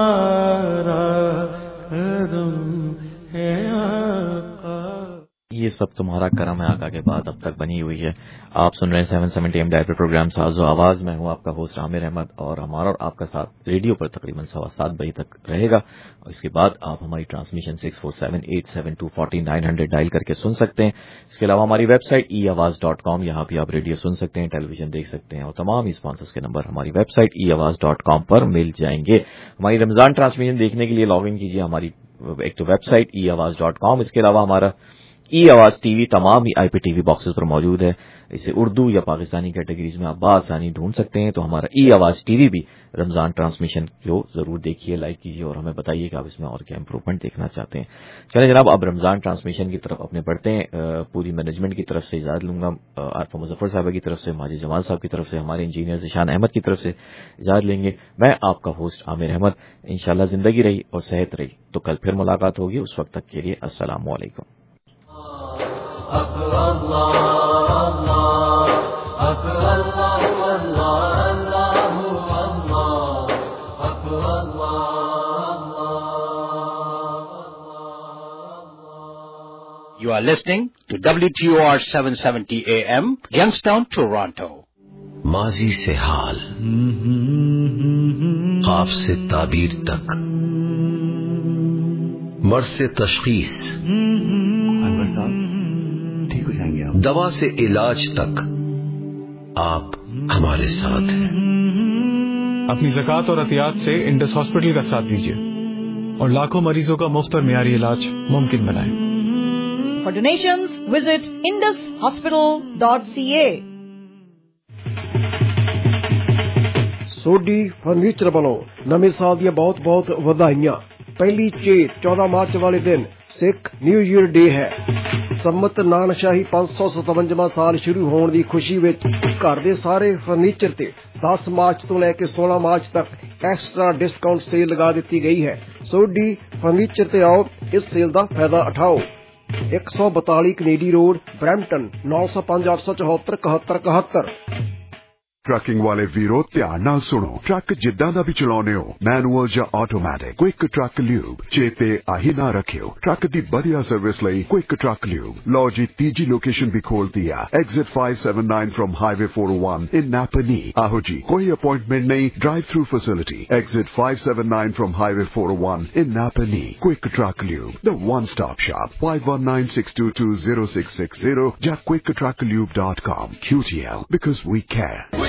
तुम्हारा करम है आका। ये सब तुम्हारा करम है आका के बाद अब तक बनी हुई है। आप सुन रहे हैं सेवन सेवेंटी एम डायल पर प्रोग्राम साजो आवाज। मैं हूं आपका होस्ट आमिर अहमद और हमारा और आपका साथ रेडियो पर तकरीबन सवा सात बजे तक रहेगा। और इसके बाद आप हमारी transmission six four seven eight seven two forty nine hundred dial करके सुन सकते हैं। इसके अलावा हमारी वेबसाइट ई आवाज डॉट कॉम, यहाँ भी आप रेडियो सुन सकते हैं, टेलीविजन देख सकते हैं और तमाम स्पॉन्सर्स के नंबर हमारी वेबसाइट ई आवाज डॉट कॉम पर मिल जाएंगे। हमारी रमजान ट्रांसमिशन देखने के लिए लॉग इन कीजिए हमारी एक तो वेबसाइट ई आवाज डॉट कॉम। इसके अलावा हमारा ई आवाज टीवी तमाम ही आईपी टीवी बॉक्सेस पर मौजूद है। इसे उर्दू या पाकिस्तानी कैटेगरीज में आप बासानी ढूंढ सकते हैं। तो हमारा ई आवाज टीवी भी रमजान ट्रांसमिशन को जरूर देखिए, लाइक कीजिए और हमें बताइए कि आप इसमें और क्या इंप्रूवमेंट देखना चाहते हैं। चलें जनाब, अब रमजान ट्रांसमिशन की तरफ अपने बढ़ते हैं। पूरी मैनेजमेंट की तरफ से इजाजत लूंगा, आरफा मुजफ्फर साहब की तरफ से, माजिद जमाल साहब की तरफ से, हमारे इंजीनियर ज़िशान अहमद की तरफ से इजाजत लेंगे। मैं आपका होस्ट आमिर अहमद। इंशाल्लाह जिंदगी रही और सेहत रही तो कल फिर मुलाकात होगी। उस वक्त तक के लिए अस्सलाम वालेकुम। You are listening to W T O R seven seventy A M, Youngstown, Toronto. माजी से हाल, ख्वाब से ताबीर तक, मर्ज से तशखीस, अनवर साहब ठीक हो जाएंगे आप, दवा से इलाज तक आप हमारे साथ हैं। अपनी ज़कात और अतियात से इंडस हॉस्पिटल का साथ दीजिए और लाखों मरीजों का मुफ्त और मियारी इलाज मुमकिन बनाएं। For donations, visit indus hospital dot c a. Sodhi furniture ਵੱਲੋਂ ਨਵੇਂ ਸਾਲ ਦੀਆਂ ਬਹੁਤ-ਬਹੁਤ ਵਧਾਈਆਂ। ਪਹਿਲੀ ਚੇਤ ਚੌਦਾਂ ਮਾਰਚ ਵਾਲੇ ਦਿਨ ਸਿੱਖ ਨਿਊ ਈਅਰ ਡੇ ਹੈ। ਸੰਮਤ ਨਾਨਸ਼ਾਹੀ ਪੰਜ ਸੌ ਸਤਵੰਜਵਾਂ ਸਾਲ ਸ਼ੁਰੂ ਹੋਣ ਦੀ ਖੁਸ਼ੀ ਵਿੱਚ ਘਰ ਦੇ ਸਾਰੇ ਫਰਨੀਚਰ ਤੇ ਦਸ ਮਾਰਚ ਤੋਂ ਲੈ ਕੇ ਸੋਲਾਂ ਮਾਰਚ ਤੱਕ ਐਕਸਟਰਾ ਡਿਸਕਾਊਂਟ ਸੇਲ ਲਗਾ ਦਿੱਤੀ ਗਈ ਹੈ। ਸੋਢੀ ਫਰਨੀਚਰ ਤੇ ਆਓ, ਇਸ ਸੇਲ ਦਾ ਫਾਇਦਾ ਉਠਾਓ। ਇੱਕ ਸੌ ਬਤਾਲੀ ਕਨੇਡੀ ਰੋਡ, ਬਰੈਂਪਟਨ, ਨੌ ਸੌ ਪੰਜ ਅੱਠ ਸੌ ਚੌਹੱਤਰ ਇਕਹੱਤਰ ਇਕਹੱਤਰ। ट्रकिंग वाले वीरो ध्यान नाल सुनो। ट्रक जिद्दां दा भी चलाउने हो, मैनुअल या ऑटोमैटिक, क्विक ट्रक ल्यूब चेते आही ना रखियो। ट्रक दी बढ़िया सर्विस लई क्विक ट्रक ल्यूब। लो जी तीजी लोकेशन भी खोल दिया, exit five seven nine from highway four O one in Napanee. आहो जी कोई अपॉइंटमेंट नहीं, drive through facility. Exit five seven nine from highway four O one in Napanee. Quick truck lube, the one stop shop. Five one nine six two two zero six six zero या quick truck lube dot com. Q T L because we care.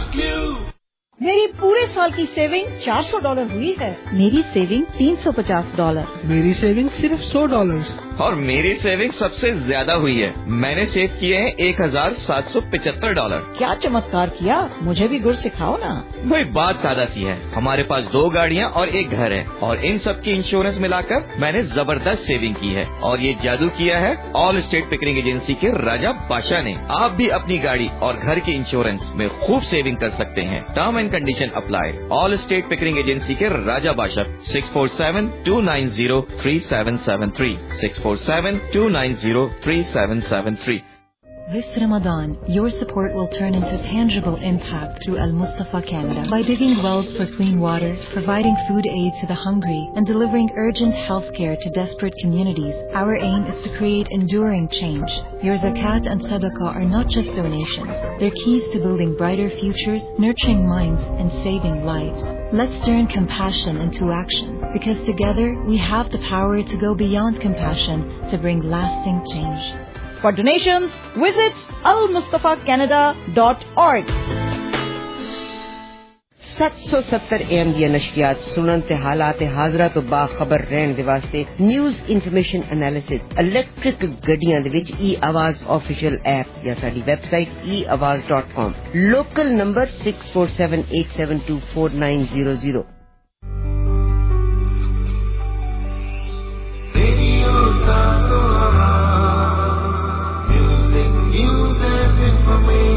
मेरी पूरे साल की saving चार सौ dollar हुई है। मेरी सेविंग तीन सौ पचास डॉलर। मेरी सेविंग सिर्फ सौ डॉलर। और मेरी सेविंग सबसे ज्यादा हुई है, मैंने सेव किए हैं एक हजार सात सौ पचहत्तर डॉलर। क्या चमत्कार किया, मुझे भी गुर सिखाओ ना। वही बात सादा सी है, हमारे पास दो गाड़ियाँ और एक घर है और इन सब की इंश्योरेंस मिलाकर मैंने जबरदस्त सेविंग की है। और ये जादू किया है ऑल स्टेट पिकरिंग एजेंसी के राजा बादशाह ने। आप भी अपनी गाड़ी और घर की इंश्योरेंस में खूब सेविंग कर सकते हैं। Term and condition apply. Allstate Pickering agency के राजा बादशाह। Six four seven two nine zero three seven seven three six four seven two nine zero three seven seven three. This Ramadan, your support will turn into tangible impact through Al Mustafa Canada by digging wells for clean water, providing food aid to the hungry, and delivering urgent health care to desperate communities. Our aim is to create enduring change. Your zakat and sadaqah are not just donations. They're keys to building brighter futures, nurturing minds, and saving lives. Let's turn compassion into action, because together we have the power to go beyond compassion to bring lasting change. For donations, visit al mustafa canada dot org. सत्त सौ सत्तर M ਦੀਆਂ ਨਸ਼ਰੀਆਤ ਸੁਣਨ ਤੇ ਹਾਲਾਤ ਹਾਜ਼ਰਾ ਤੋਂ ਬਾਖਬਰ ਰਹਿਣ ਦੇ ਵਾਸਤੇ ਨਿਊਜ਼ ਇਨਫੋਰਮੇਸ਼ਨ ਐਨਾਲਿਸਿਸ ਇਲੈਕਟ੍ਰਿਕ ਗੱਡੀਆਂ ਦੇ ਵਿੱਚ ਈ ਆਵਾਜ਼ ਆਫੀਸ਼ੀਅਲ ਐਪ ਜਾਂ ਸਾਡੀ website e awaz dot com। Local number six four seven eight seven two four nine zero zero।